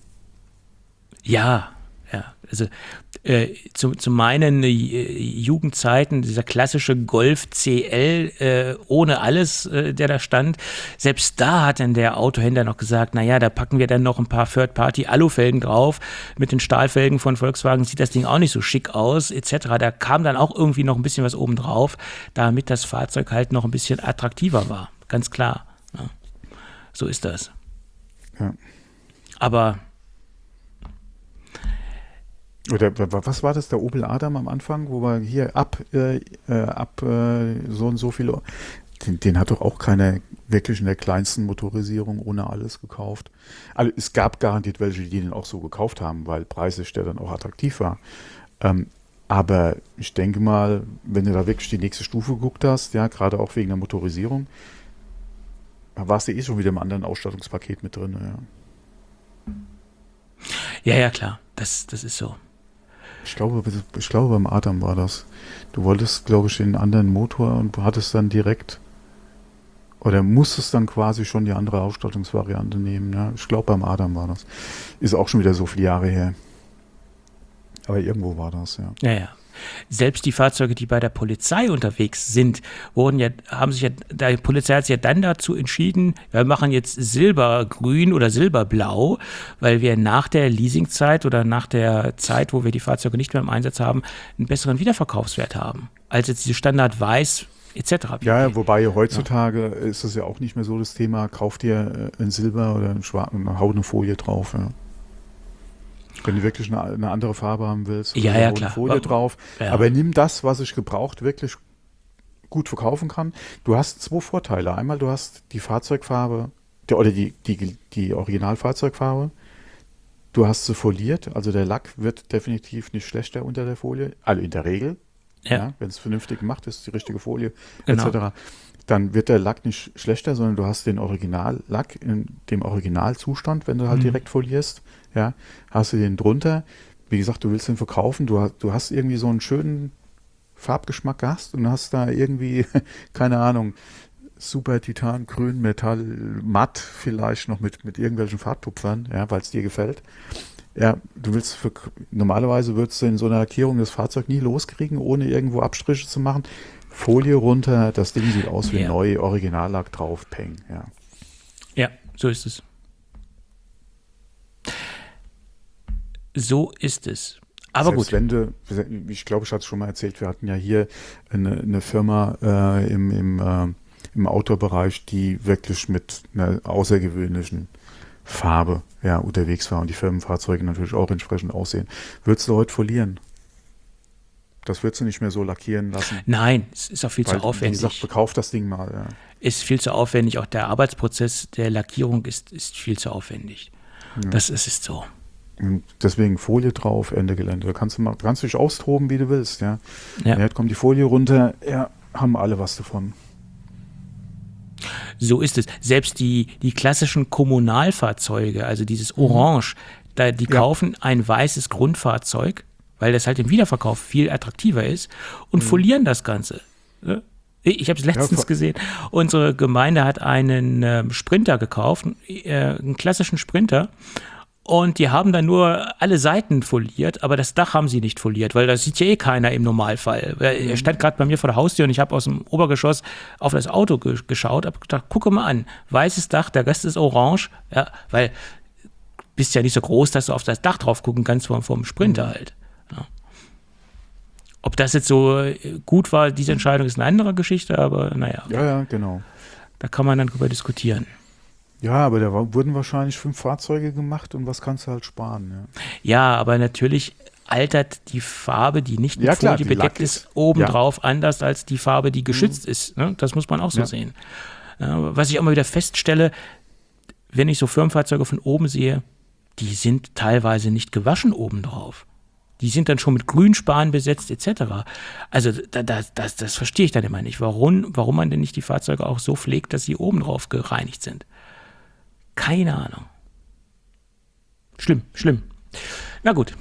Ja, ja. Also äh, zu, zu meinen äh, Jugendzeiten, dieser klassische Golf C L äh, ohne alles, äh, der da stand, selbst da hat dann der Autohändler noch gesagt, naja, da packen wir dann noch ein paar Third-Party-Alufelgen drauf. Mit den Stahlfelgen von Volkswagen sieht das Ding auch nicht so schick aus, et cetera. Da kam dann auch irgendwie noch ein bisschen was oben drauf, damit das Fahrzeug halt noch ein bisschen attraktiver war. Ganz klar. Ja. So ist das. Ja. Aber Oder was war das, der Opel Adam am Anfang, wo wir hier ab, äh, ab äh, so und so viel, den, den hat doch auch keiner wirklich in der kleinsten Motorisierung ohne alles gekauft. Also es gab garantiert welche, die den auch so gekauft haben, weil preislich der dann auch attraktiv war. Ähm, aber ich denke mal, wenn du da wirklich die nächste Stufe geguckt hast, ja, gerade auch wegen der Motorisierung, da warst du eh schon wieder im anderen Ausstattungspaket mit drin. Ja, ja, ja, klar, das, das ist so. Ich glaube, ich glaube, beim Adam war das. Du wolltest, glaube ich, den anderen Motor und hattest dann direkt oder musstest dann quasi schon die andere Ausstattungsvariante nehmen. Ja? Ich glaube, beim Adam war das. Ist auch schon wieder so viele Jahre her. Aber irgendwo war das, ja. Ja, ja. Selbst die Fahrzeuge, die bei der Polizei unterwegs sind, wurden ja, haben sich ja, die Polizei hat sich ja dann dazu entschieden, wir machen jetzt Silbergrün oder Silberblau, weil wir nach der Leasingzeit oder nach der Zeit, wo wir die Fahrzeuge nicht mehr im Einsatz haben, einen besseren Wiederverkaufswert haben, als jetzt diese Standard Weiß et cetera. Ja, wobei heutzutage ja. ist das ja auch nicht mehr so das Thema, kauf dir ein Silber oder ein Schwarz und hau eine Folie drauf, ja. Wenn du wirklich eine, eine andere Farbe haben willst, ja, ja, klar. Folie drauf. Ja. Aber nimm das, was ich gebraucht wirklich gut verkaufen kann. Du hast zwei Vorteile. Einmal, du hast die Fahrzeugfarbe, die, oder die, die, die Originalfahrzeugfarbe. Du hast sie foliert, also der Lack wird definitiv nicht schlechter unter der Folie. Also in der Regel, ja. Ja, wenn es vernünftig gemacht ist, die richtige Folie, genau. et cetera. Dann wird der Lack nicht schlechter, sondern du hast den Originallack in dem Originalzustand, wenn du halt mhm. direkt folierst. Ja, hast du den drunter. Wie gesagt, du willst den verkaufen. Du hast, du hast irgendwie so einen schönen Farbgeschmack gehabt und hast da irgendwie, keine Ahnung, super Titan, Grün, Metall, matt vielleicht noch mit, mit irgendwelchen Farbtupfern, ja, weil es dir gefällt. Ja, du willst für, normalerweise würdest du in so einer Lackierung das Fahrzeug nie loskriegen, ohne irgendwo Abstriche zu machen. Folie runter, das Ding sieht aus wie ja. neu, Originallack drauf, peng, ja. Ja, so ist es. So ist es. Aber Selbst gut. Wenn du, ich glaube, ich hatte es schon mal erzählt, wir hatten ja hier eine, eine Firma äh, im, im, äh, im Outdoor-Bereich, die wirklich mit einer außergewöhnlichen Farbe ja, unterwegs war und die Firmenfahrzeuge natürlich auch entsprechend aussehen. Würdest du heute folieren? Das würdest du nicht mehr so lackieren lassen. Nein, es ist auch viel Weil, zu aufwendig. Wie gesagt, verkauf das Ding mal. Ja. Ist viel zu aufwendig. Auch der Arbeitsprozess der Lackierung ist, ist viel zu aufwendig. Ja. Das, das ist so. Und deswegen Folie drauf, Ende Gelände. Da kannst du mal, kannst du dich austoben, wie du willst. Ja. Ja. Jetzt kommt die Folie runter, ja, haben alle was davon. So ist es. Selbst die, die klassischen Kommunalfahrzeuge, also dieses Orange, mhm. da, die ja. kaufen ein weißes Grundfahrzeug, weil das halt im Wiederverkauf viel attraktiver ist und mhm. folieren das Ganze. Ich habe es letztens ja, gesehen. Unsere Gemeinde hat einen äh, Sprinter gekauft, äh, einen klassischen Sprinter. Und die haben dann nur alle Seiten foliert, aber das Dach haben sie nicht foliert, weil das sieht ja eh keiner im Normalfall. Er stand gerade bei mir vor der Haustür und ich habe aus dem Obergeschoss auf das Auto ge- geschaut, habe gedacht, gucke mal an, weißes Dach, der Rest ist orange, ja, weil du bist ja nicht so groß, dass du auf das Dach drauf gucken kannst vom, vom Sprinter halt. Ja. Ob das jetzt so gut war, diese Entscheidung ist eine andere Geschichte, aber naja. Ja, ja, genau. Da kann man dann drüber diskutieren. Ja, aber da wurden wahrscheinlich fünf Fahrzeuge gemacht und was kannst du halt sparen. Ja, ja, aber natürlich altert die Farbe, die nicht mit ja, klar, Folie bedeckt ist, ist obendrauf ja. anders als die Farbe, die geschützt mhm. ist. Ne? Das muss man auch so ja. sehen. Ja, was ich auch mal wieder feststelle, wenn ich so Firmenfahrzeuge von oben sehe, die sind teilweise nicht gewaschen obendrauf. Die sind dann schon mit Grünspan besetzt et cetera. Also da, da, das, das verstehe ich dann immer nicht. Warum, warum man denn nicht die Fahrzeuge auch so pflegt, dass sie oben drauf gereinigt sind? Keine Ahnung. Schlimm, schlimm. Na gut.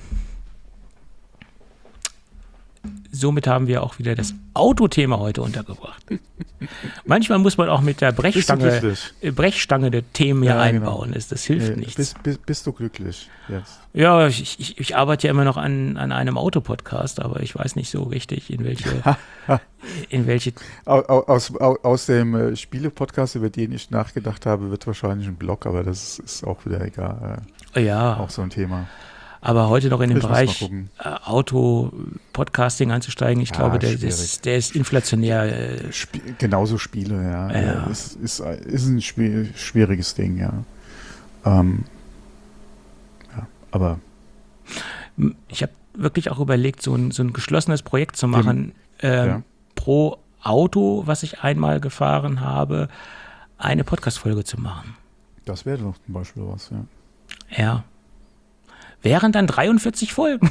Somit haben wir auch wieder das Autothema heute untergebracht. Manchmal muss man auch mit der Brechstange, äh, Brechstange der Themen hier Ja, einbauen. genau. Das, das hilft Nee, nichts. Bist, bist, bist du glücklich jetzt? Ja, ich, ich, ich arbeite ja immer noch an, an einem Autopodcast, aber ich weiß nicht so richtig, in welche, in welche. Au- au- Aus, au- aus dem äh, Spiele-Podcast, über den ich nachgedacht habe, wird wahrscheinlich ein Blog, aber das ist, ist auch wieder egal. Äh, Ja, auch so ein Thema. aber heute noch in den Ich muss mal Bereich gucken. äh, Auto-Podcasting einzusteigen, ich Ja, glaube, der, schwierig. das, der ist inflationär. Äh, Sp genauso Spiele, ja. Ja. Äh, Ist, ist, ist ein schwi- schwieriges Ding, ja. Ähm, ja, aber ich habe wirklich auch überlegt, so ein, so ein geschlossenes Projekt zu machen, ähm, ja. pro Auto, was ich einmal gefahren habe, eine Podcast-Folge zu machen. das wäre doch zum Beispiel was, ja. Ja. Wären dann dreiundvierzig Folgen.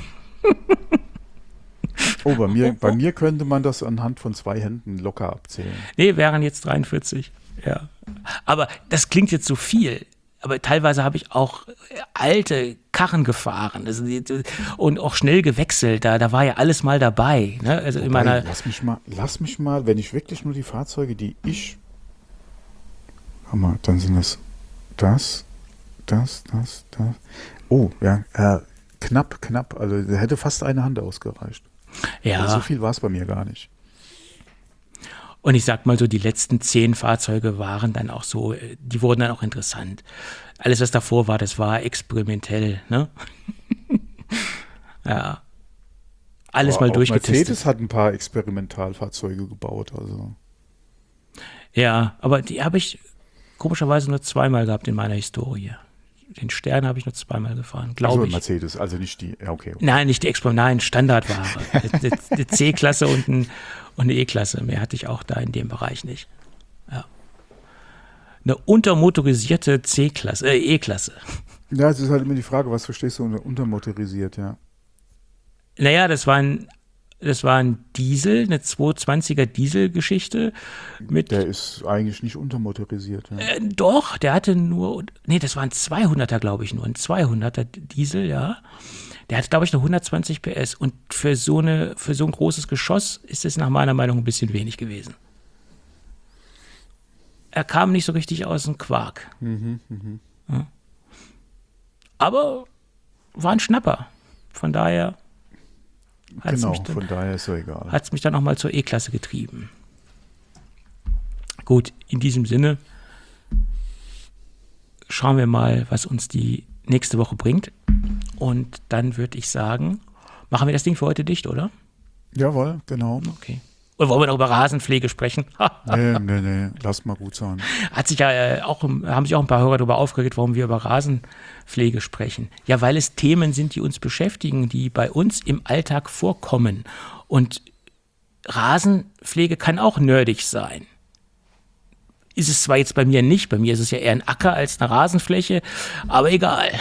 Oh, bei mir, bei mir könnte man das anhand von zwei Händen locker abzählen. Nee, wären jetzt dreiundvierzig. Ja. Aber das klingt jetzt so viel. Aber teilweise habe ich auch alte Karren gefahren also die, und auch schnell gewechselt. Da, da war ja alles mal dabei. Ne? Also in Wobei, meiner, lass mich mal, lass mich mal, wenn ich wirklich nur die Fahrzeuge, die ich, guck mal, dann sind es das, das, das, das. Oh, ja, äh, knapp, knapp. Also da hätte fast eine Hand ausgereicht. ja. Also so viel war es bei mir gar nicht. Und ich sag mal so, die letzten zehn Fahrzeuge waren dann auch so, äh, die wurden dann auch interessant. Alles, was davor war, das war experimentell, ne? Ja. Alles Aber mal auch durchgetestet. Mercedes hat ein paar Experimentalfahrzeuge gebaut. Also Ja, aber die habe ich komischerweise nur zweimal gehabt in meiner Historie. Den Stern habe ich nur zweimal gefahren, glaube also ich. Mercedes, also nicht die. Ja, okay. okay. Nein, nicht die Expo, nein, Standardware. Eine, eine C-Klasse und, ein, und eine E-Klasse. Mehr hatte ich auch da in dem Bereich nicht. Ja. Eine untermotorisierte C-Klasse, äh, E-Klasse. Ja, es ist halt immer die Frage, was verstehst du unter untermotorisiert, ja. Naja, das war ein, das war ein Diesel, eine zweihundertzwanziger Dieselgeschichte mit. Der ist eigentlich nicht untermotorisiert. Ja. Äh, doch, der hatte nur, nee, das war ein zweihunderter, glaube ich, nur, ein zweihunderter Diesel, ja. Der hatte, glaube ich, nur hundertzwanzig P S und für so, eine, für so ein großes Geschoss ist es nach meiner Meinung ein bisschen wenig gewesen. Er kam nicht so richtig aus dem Quark. Mhm, mhm. Ja. Aber war ein Schnapper. Von daher hat es Genau, mich, dann- von daher ist so egal. hat's mich dann nochmal zur E-Klasse getrieben. Gut, in diesem Sinne schauen wir mal, was uns die nächste Woche bringt. Und dann würde ich sagen, machen wir das Ding für heute dicht, oder? Jawohl, genau. Okay. Oder wollen wir noch über Rasenpflege sprechen? Nee, nee, nee, lass mal gut sein. Hat sich ja äh, auch, haben sich auch ein paar Hörer darüber aufgeregt, warum wir über Rasenpflege sprechen. Ja, weil es Themen sind, die uns beschäftigen, die bei uns im Alltag vorkommen. Und Rasenpflege kann auch nerdig sein. Ist es zwar jetzt bei mir nicht, bei mir ist es ja eher ein Acker als eine Rasenfläche, aber egal.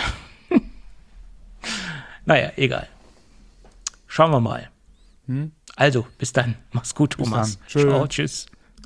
Naja, egal. Schauen wir mal. Hm? Also, bis dann. Mach's gut, Bis Thomas. dann. Tschö. Ciao, tschüss.